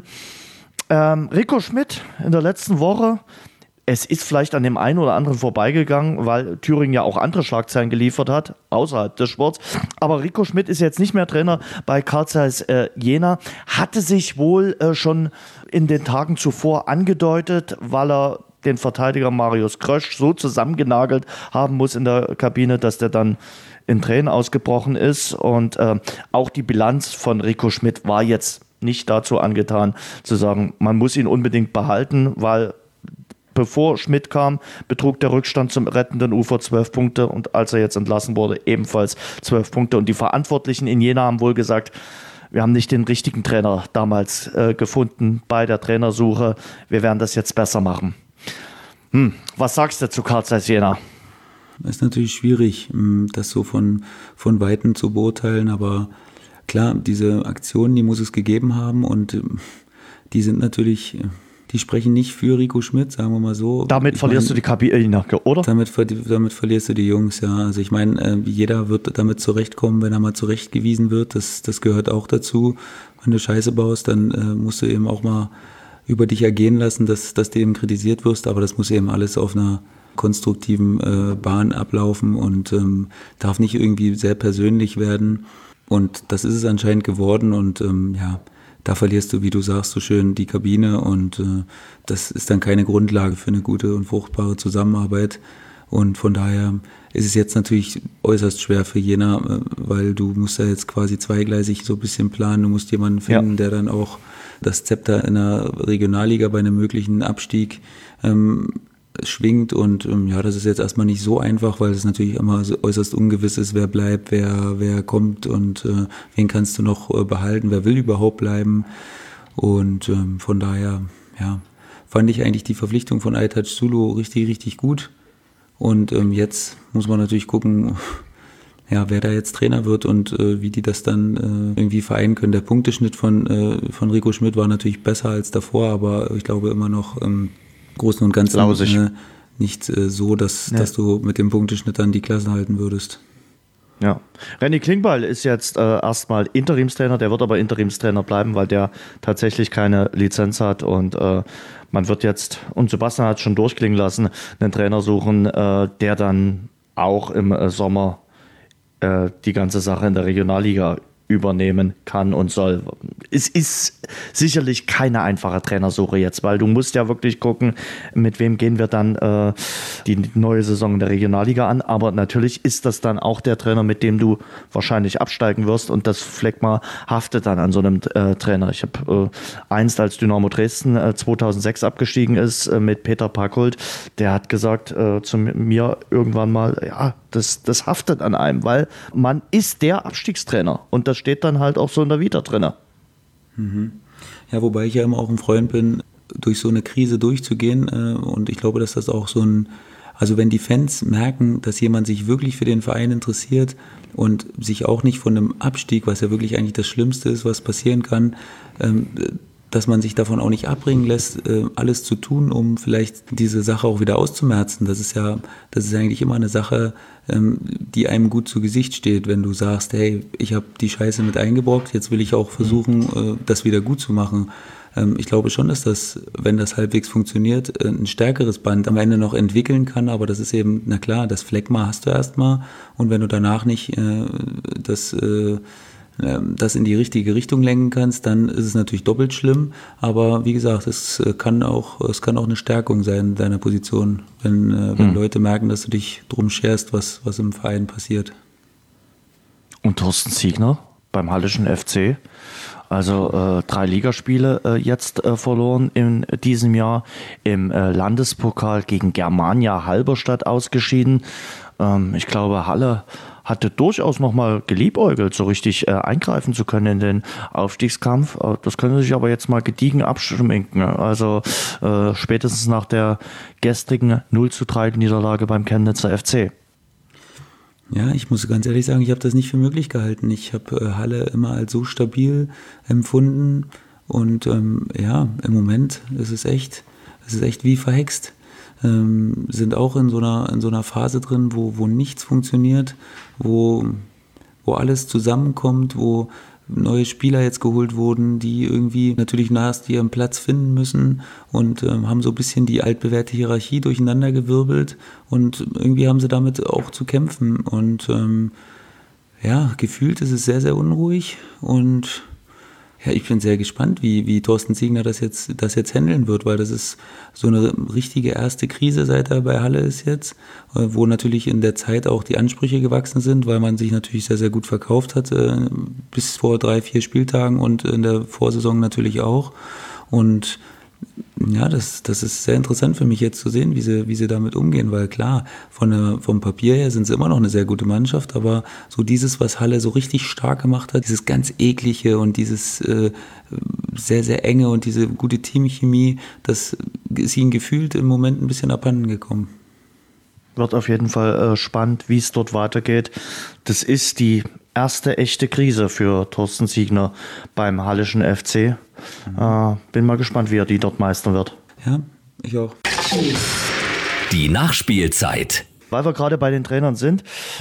Rico Schmidt in der letzten Woche. Es ist vielleicht an dem einen oder anderen vorbeigegangen, weil Thüringen ja auch andere Schlagzeilen geliefert hat, außerhalb des Sports. Aber Rico Schmidt ist jetzt nicht mehr Trainer bei Carl Zeiss Jena, hatte sich wohl schon in den Tagen zuvor angedeutet, weil er den Verteidiger Marius Krösch so zusammengenagelt haben muss in der Kabine, dass der dann in Tränen ausgebrochen ist. Und auch die Bilanz von Rico Schmidt war jetzt nicht dazu angetan, zu sagen, man muss ihn unbedingt behalten, weil bevor Schmidt kam, betrug der Rückstand zum rettenden Ufer 12 Punkte und als er jetzt entlassen wurde, ebenfalls 12 Punkte. Und die Verantwortlichen in Jena haben wohl gesagt, wir haben nicht den richtigen Trainer damals gefunden bei der Trainersuche. Wir werden das jetzt besser machen. Was sagst du zu Carl Zeiss Jena? Das ist natürlich schwierig, das so von Weitem zu beurteilen, aber klar, diese Aktionen, die muss es gegeben haben und die sind natürlich... Die sprechen nicht für Rico Schmidt, sagen wir mal so. Damit verlierst du die Kabine, oder? Damit verlierst du die Jungs, ja. Also ich meine, jeder wird damit zurechtkommen, wenn er mal zurechtgewiesen wird. Das gehört auch dazu. Wenn du Scheiße baust, dann musst du eben auch mal über dich ergehen lassen, dass du eben kritisiert wirst. Aber das muss eben alles auf einer konstruktiven Bahn ablaufen und darf nicht irgendwie sehr persönlich werden. Und das ist es anscheinend geworden und ja, da verlierst du, wie du sagst, so schön die Kabine und das ist dann keine Grundlage für eine gute und fruchtbare Zusammenarbeit. Und von daher ist es jetzt natürlich äußerst schwer für Jena, weil du musst ja jetzt quasi zweigleisig so ein bisschen planen. Du musst jemanden finden, der dann auch das Zepter in der Regionalliga bei einem möglichen Abstieg schwingt und ja, das ist jetzt erstmal nicht so einfach, weil es natürlich immer so äußerst ungewiss ist, wer bleibt, wer kommt und wen kannst du noch behalten, wer will überhaupt bleiben und von daher, ja, fand ich eigentlich die Verpflichtung von Aytaç Sulu richtig, richtig gut und jetzt muss man natürlich gucken, ja, wer da jetzt Trainer wird und wie die das dann irgendwie vereinen können. Der Punkteschnitt von Rico Schmidt war natürlich besser als davor, aber ich glaube immer noch Großen und Ganzen nicht so, dass du mit dem Punkteschnitt dann die Klasse halten würdest. Ja. René Klingbeil ist jetzt erstmal Interimstrainer, der wird aber Interimstrainer bleiben, weil der tatsächlich keine Lizenz hat und man wird jetzt, und Sebastian hat es schon durchklingen lassen, einen Trainer suchen, der dann auch im Sommer die ganze Sache in der Regionalliga übernehmen kann und soll. Es ist sicherlich keine einfache Trainersuche jetzt, weil du musst ja wirklich gucken, mit wem gehen wir dann die neue Saison in der Regionalliga an, aber natürlich ist das dann auch der Trainer, mit dem du wahrscheinlich absteigen wirst und das Phlegma haftet dann an so einem Trainer. Ich habe einst, als Dynamo Dresden 2006 abgestiegen ist mit Peter Packhult, der hat gesagt zu mir irgendwann mal, ja, das haftet an einem, weil man ist der Abstiegstrainer und das steht dann halt auch so in der Vita drin. Ja, wobei ich ja immer auch ein Freund bin, durch so eine Krise durchzugehen und ich glaube, dass das auch so also wenn die Fans merken, dass jemand sich wirklich für den Verein interessiert und sich auch nicht von einem Abstieg, was ja wirklich eigentlich das Schlimmste ist, was passieren kann, dass man sich davon auch nicht abbringen lässt, alles zu tun, um vielleicht diese Sache auch wieder auszumerzen. Das ist eigentlich immer eine Sache, die einem gut zu Gesicht steht, wenn du sagst, hey, ich habe die Scheiße mit eingebrockt, jetzt will ich auch versuchen, das wieder gut zu machen. Ich glaube schon, dass das, wenn das halbwegs funktioniert, ein stärkeres Band am Ende noch entwickeln kann, aber das ist eben, na klar, das Phlegma hast du erstmal und wenn du danach nicht das in die richtige Richtung lenken kannst, dann ist es natürlich doppelt schlimm. Aber wie gesagt, es kann auch eine Stärkung sein deiner Position, wenn Leute merken, dass du dich drum scherst, was im Verein passiert. Und Thorsten Ziegner beim Hallischen FC, also 3 Ligaspiele jetzt verloren in diesem Jahr, im Landespokal gegen Germania Halberstadt ausgeschieden. Ich glaube, Halle hatte durchaus nochmal geliebäugelt, so richtig eingreifen zu können in den Aufstiegskampf. Das können sie sich aber jetzt mal gediegen abschminken. Also spätestens nach der gestrigen 0:3 Niederlage beim Chemnitzer FC. Ja, ich muss ganz ehrlich sagen, ich habe das nicht für möglich gehalten. Ich habe Halle immer als so stabil empfunden und ja, im Moment ist es echt wie verhext. Sind auch in so einer Phase drin, wo nichts funktioniert, wo alles zusammenkommt, wo neue Spieler jetzt geholt wurden, die irgendwie natürlich erst ihren Platz finden müssen und haben so ein bisschen die altbewährte Hierarchie durcheinandergewirbelt und irgendwie haben sie damit auch zu kämpfen und ja, gefühlt ist es sehr, sehr unruhig und ja, ich bin sehr gespannt, wie Thorsten Ziegner das jetzt handeln wird, weil das ist so eine richtige erste Krise, seit er bei Halle ist jetzt, wo natürlich in der Zeit auch die Ansprüche gewachsen sind, weil man sich natürlich sehr, sehr gut verkauft hat, bis vor 3-4 Spieltagen und in der Vorsaison natürlich auch. Und ja, das ist sehr interessant für mich jetzt zu sehen, wie sie damit umgehen, weil klar, vom Papier her sind sie immer noch eine sehr gute Mannschaft, aber so dieses, was Halle so richtig stark gemacht hat, dieses ganz eklige und dieses sehr, sehr enge und diese gute Teamchemie, das ist ihnen gefühlt im Moment ein bisschen abhanden gekommen. Wird auf jeden Fall spannend, wie es dort weitergeht. Das ist die erste echte Krise für Thorsten Ziegner beim Hallischen FC. Bin mal gespannt, wie er die dort meistern wird. Ja, ich auch. Die Nachspielzeit. Weil wir gerade bei den Trainern sind,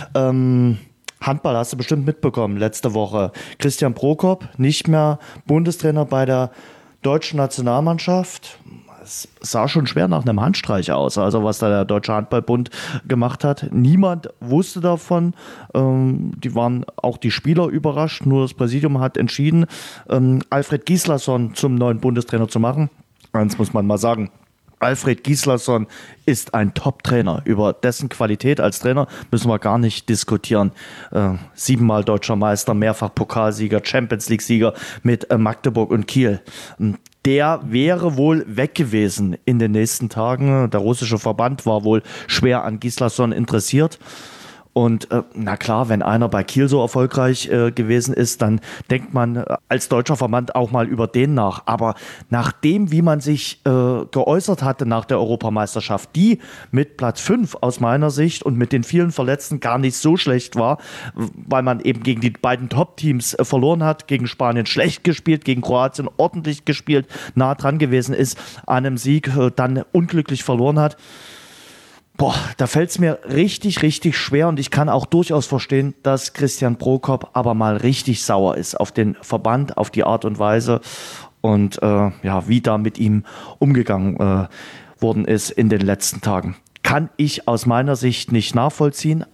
Handball hast du bestimmt mitbekommen letzte Woche. Christian Prokop, nicht mehr Bundestrainer bei der deutschen Nationalmannschaft. Es sah schon schwer nach einem Handstreich aus, also was da der Deutsche Handballbund gemacht hat. Niemand wusste davon. Die waren auch die Spieler überrascht. Nur das Präsidium hat entschieden, Alfred Gislason zum neuen Bundestrainer zu machen. Eins muss man mal sagen. Alfred Gislason ist ein Top-Trainer. Über dessen Qualität als Trainer müssen wir gar nicht diskutieren. 7-mal deutscher Meister, mehrfach Pokalsieger, Champions-League-Sieger mit Magdeburg und Kiel. Der wäre wohl weg gewesen in den nächsten Tagen. Der russische Verband war wohl schwer an Gislason interessiert. Und na klar, wenn einer bei Kiel so erfolgreich gewesen ist, dann denkt man als deutscher Verband auch mal über den nach. Aber nach dem, wie man sich geäußert hatte nach der Europameisterschaft, die mit Platz 5 aus meiner Sicht und mit den vielen Verletzten gar nicht so schlecht war, weil man eben gegen die beiden Top-Teams verloren hat, gegen Spanien schlecht gespielt, gegen Kroatien ordentlich gespielt, nah dran gewesen ist an einem Sieg, dann unglücklich verloren hat. Boah, da fällt es mir richtig, richtig schwer und ich kann auch durchaus verstehen, dass Christian Prokop aber mal richtig sauer ist auf den Verband, auf die Art und Weise und ja, wie da mit ihm umgegangen worden ist in den letzten Tagen. Kann ich aus meiner Sicht nicht nachvollziehen,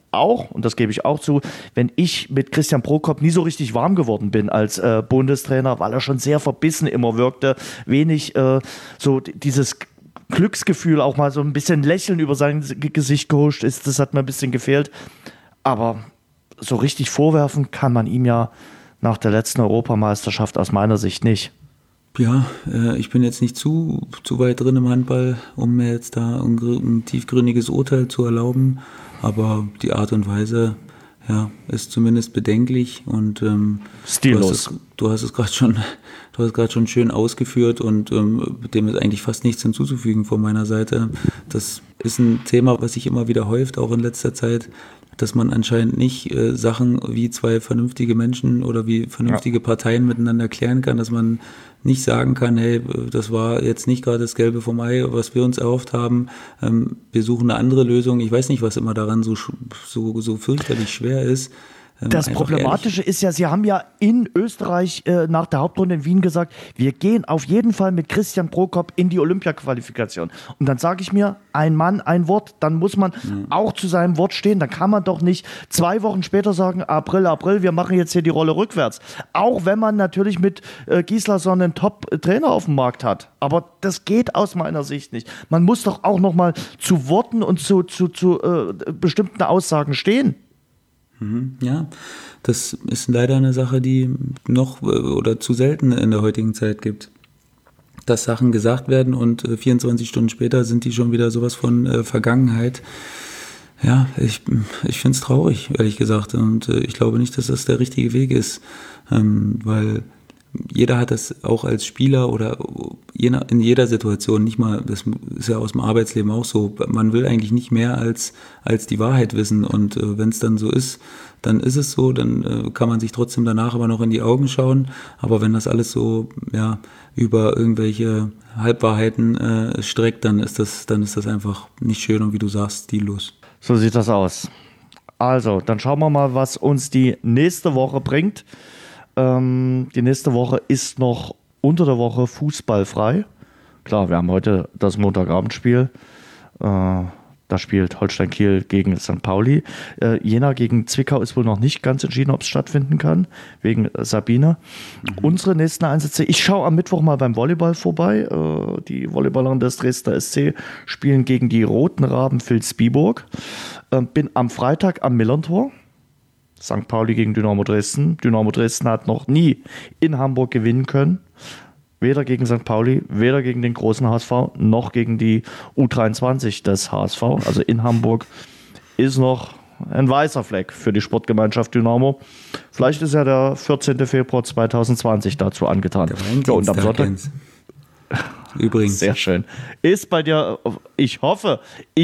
auch, und das gebe ich auch zu, wenn ich mit Christian Prokop nie so richtig warm geworden bin als Bundestrainer, weil er schon sehr verbissen immer wirkte, wenig so dieses Glücksgefühl, auch mal so ein bisschen Lächeln über sein Gesicht gehuscht ist, das hat mir ein bisschen gefehlt. Aber so richtig vorwerfen kann man ihm ja nach der letzten Europameisterschaft aus meiner Sicht nicht. Ja, ich bin jetzt nicht zu weit drin im Handball, um mir jetzt da ein tiefgründiges Urteil zu erlauben, aber die Art und Weise, ja, ist zumindest bedenklich und stillos. Du hast gerade schon schön ausgeführt und dem ist eigentlich fast nichts hinzuzufügen von meiner Seite. Das ist ein Thema, was sich immer wieder häuft, auch in letzter Zeit, dass man anscheinend nicht Sachen wie zwei vernünftige Menschen oder wie vernünftige Parteien miteinander klären kann, dass man nicht sagen kann, hey, das war jetzt nicht gerade das Gelbe vom Ei, was wir uns erhofft haben, wir suchen eine andere Lösung. Ich weiß nicht, was immer daran so fürchterlich schwer ist. Das Problematische ist ja, Sie haben ja in Österreich nach der Hauptrunde in Wien gesagt, wir gehen auf jeden Fall mit Christian Prokop in die Olympia-Qualifikation. Und dann sage ich mir, ein Mann, ein Wort, dann muss man auch zu seinem Wort stehen. Dann kann man doch nicht 2 Wochen später sagen, April, wir machen jetzt hier die Rolle rückwärts. Auch wenn man natürlich mit Gislason einen Top-Trainer auf dem Markt hat. Aber das geht aus meiner Sicht nicht. Man muss doch auch noch mal zu Worten und zu bestimmten Aussagen stehen. Ja, das ist leider eine Sache, die noch oder zu selten in der heutigen Zeit gibt. Dass Sachen gesagt werden und 24 Stunden später sind die schon wieder sowas von Vergangenheit. Ja, ich finde es traurig, ehrlich gesagt. Und ich glaube nicht, dass das der richtige Weg ist, weil jeder hat das auch als Spieler oder in jeder Situation, nicht mal, das ist ja aus dem Arbeitsleben auch so, man will eigentlich nicht mehr als die Wahrheit wissen und wenn es dann so ist, dann ist es so, dann kann man sich trotzdem danach aber noch in die Augen schauen, aber wenn das alles so über irgendwelche Halbwahrheiten streckt, dann ist das einfach nicht schön und wie du sagst, stillos. So sieht das aus. Also, dann schauen wir mal, was uns die nächste Woche bringt. Die nächste Woche ist noch unter der Woche fußballfrei. Klar, wir haben heute das Montagabendspiel. Da spielt Holstein Kiel gegen St. Pauli. Jena gegen Zwickau ist wohl noch nicht ganz entschieden, ob es stattfinden kann, wegen Sabine. Unsere nächsten Einsätze, ich schaue am Mittwoch mal beim Volleyball vorbei. Die Volleyballerinnen des Dresdner SC spielen gegen die Roten Raben Vilsbiburg. Bin am Freitag am Millerntor. St. Pauli gegen Dynamo Dresden. Dynamo Dresden hat noch nie in Hamburg gewinnen können. Weder gegen St. Pauli, weder gegen den großen HSV, noch gegen die U23 des HSV. Also in Hamburg ist noch ein weißer Fleck für die Sportgemeinschaft Dynamo. Vielleicht ist ja der 14. Februar 2020 dazu angetan. Ja, und am Sonntag... Übrigens. Sehr schön. Ist bei dir, ich hoffe,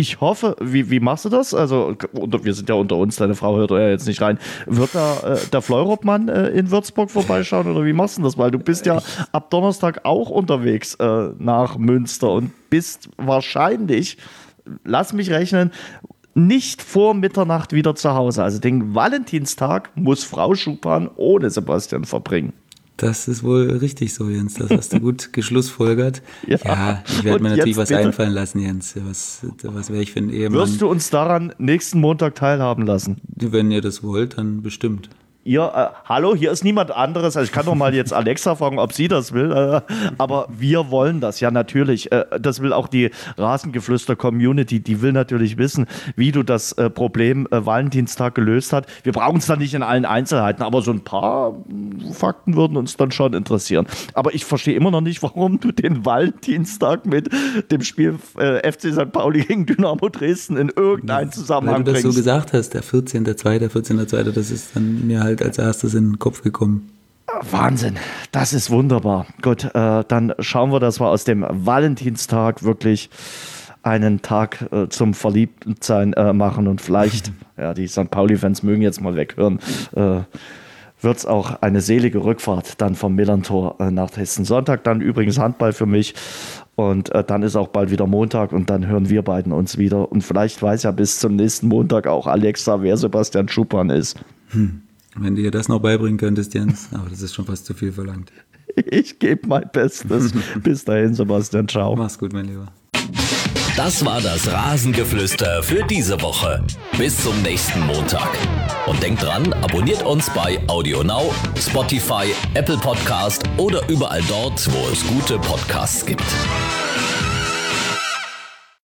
wie machst du das? Also, wir sind ja unter uns, deine Frau hört ja jetzt nicht rein. Wird da der Fleurop-Mann in Würzburg vorbeischauen oder wie machst du das? Weil du bist ja ab Donnerstag auch unterwegs nach Münster und bist wahrscheinlich, lass mich rechnen, nicht vor Mitternacht wieder zu Hause. Also den Valentinstag muss Frau Schupan ohne Sebastian verbringen. Das ist wohl richtig so, Jens. Das hast du gut geschlussfolgert. Ja, ich werde mir natürlich was einfallen lassen, Jens. Was wäre ich für ein Ehemann? Wirst du uns daran nächsten Montag teilhaben lassen? Wenn ihr das wollt, dann bestimmt. Hallo, hier ist niemand anderes. Also ich kann doch mal jetzt Alexa fragen, ob sie das will. Aber wir wollen das, ja natürlich. Das will auch die Rasengeflüster-Community. Die will natürlich wissen, wie du das Problem Valentinstag gelöst hast. Wir brauchen es dann nicht in allen Einzelheiten, aber so ein paar Fakten würden uns dann schon interessieren. Aber ich verstehe immer noch nicht, warum du den Valentinstag mit dem Spiel FC St. Pauli gegen Dynamo Dresden in irgendeinen Zusammenhang bringst. Weil du das so gesagt hast, der 14.2., das ist dann mir halt als erstes in den Kopf gekommen. Wahnsinn, das ist wunderbar. Gut, dann schauen wir, dass wir aus dem Valentinstag wirklich einen Tag zum Verliebtsein machen und vielleicht, die St. Pauli-Fans mögen jetzt mal weghören, wird es auch eine selige Rückfahrt dann vom Millerntor nach Dresden. Sonntag dann übrigens Handball für mich und dann ist auch bald wieder Montag und dann hören wir beiden uns wieder und vielleicht weiß ja bis zum nächsten Montag auch Alexa, wer Sebastian Schupan ist. Wenn du dir das noch beibringen könntest, Jens, aber das ist schon fast zu viel verlangt. Ich gebe mein Bestes. Bis dahin, Sebastian. Ciao. Mach's gut, mein Lieber. Das war das Rasengeflüster für diese Woche. Bis zum nächsten Montag. Und denkt dran, abonniert uns bei AudioNow, Spotify, Apple Podcast oder überall dort, wo es gute Podcasts gibt.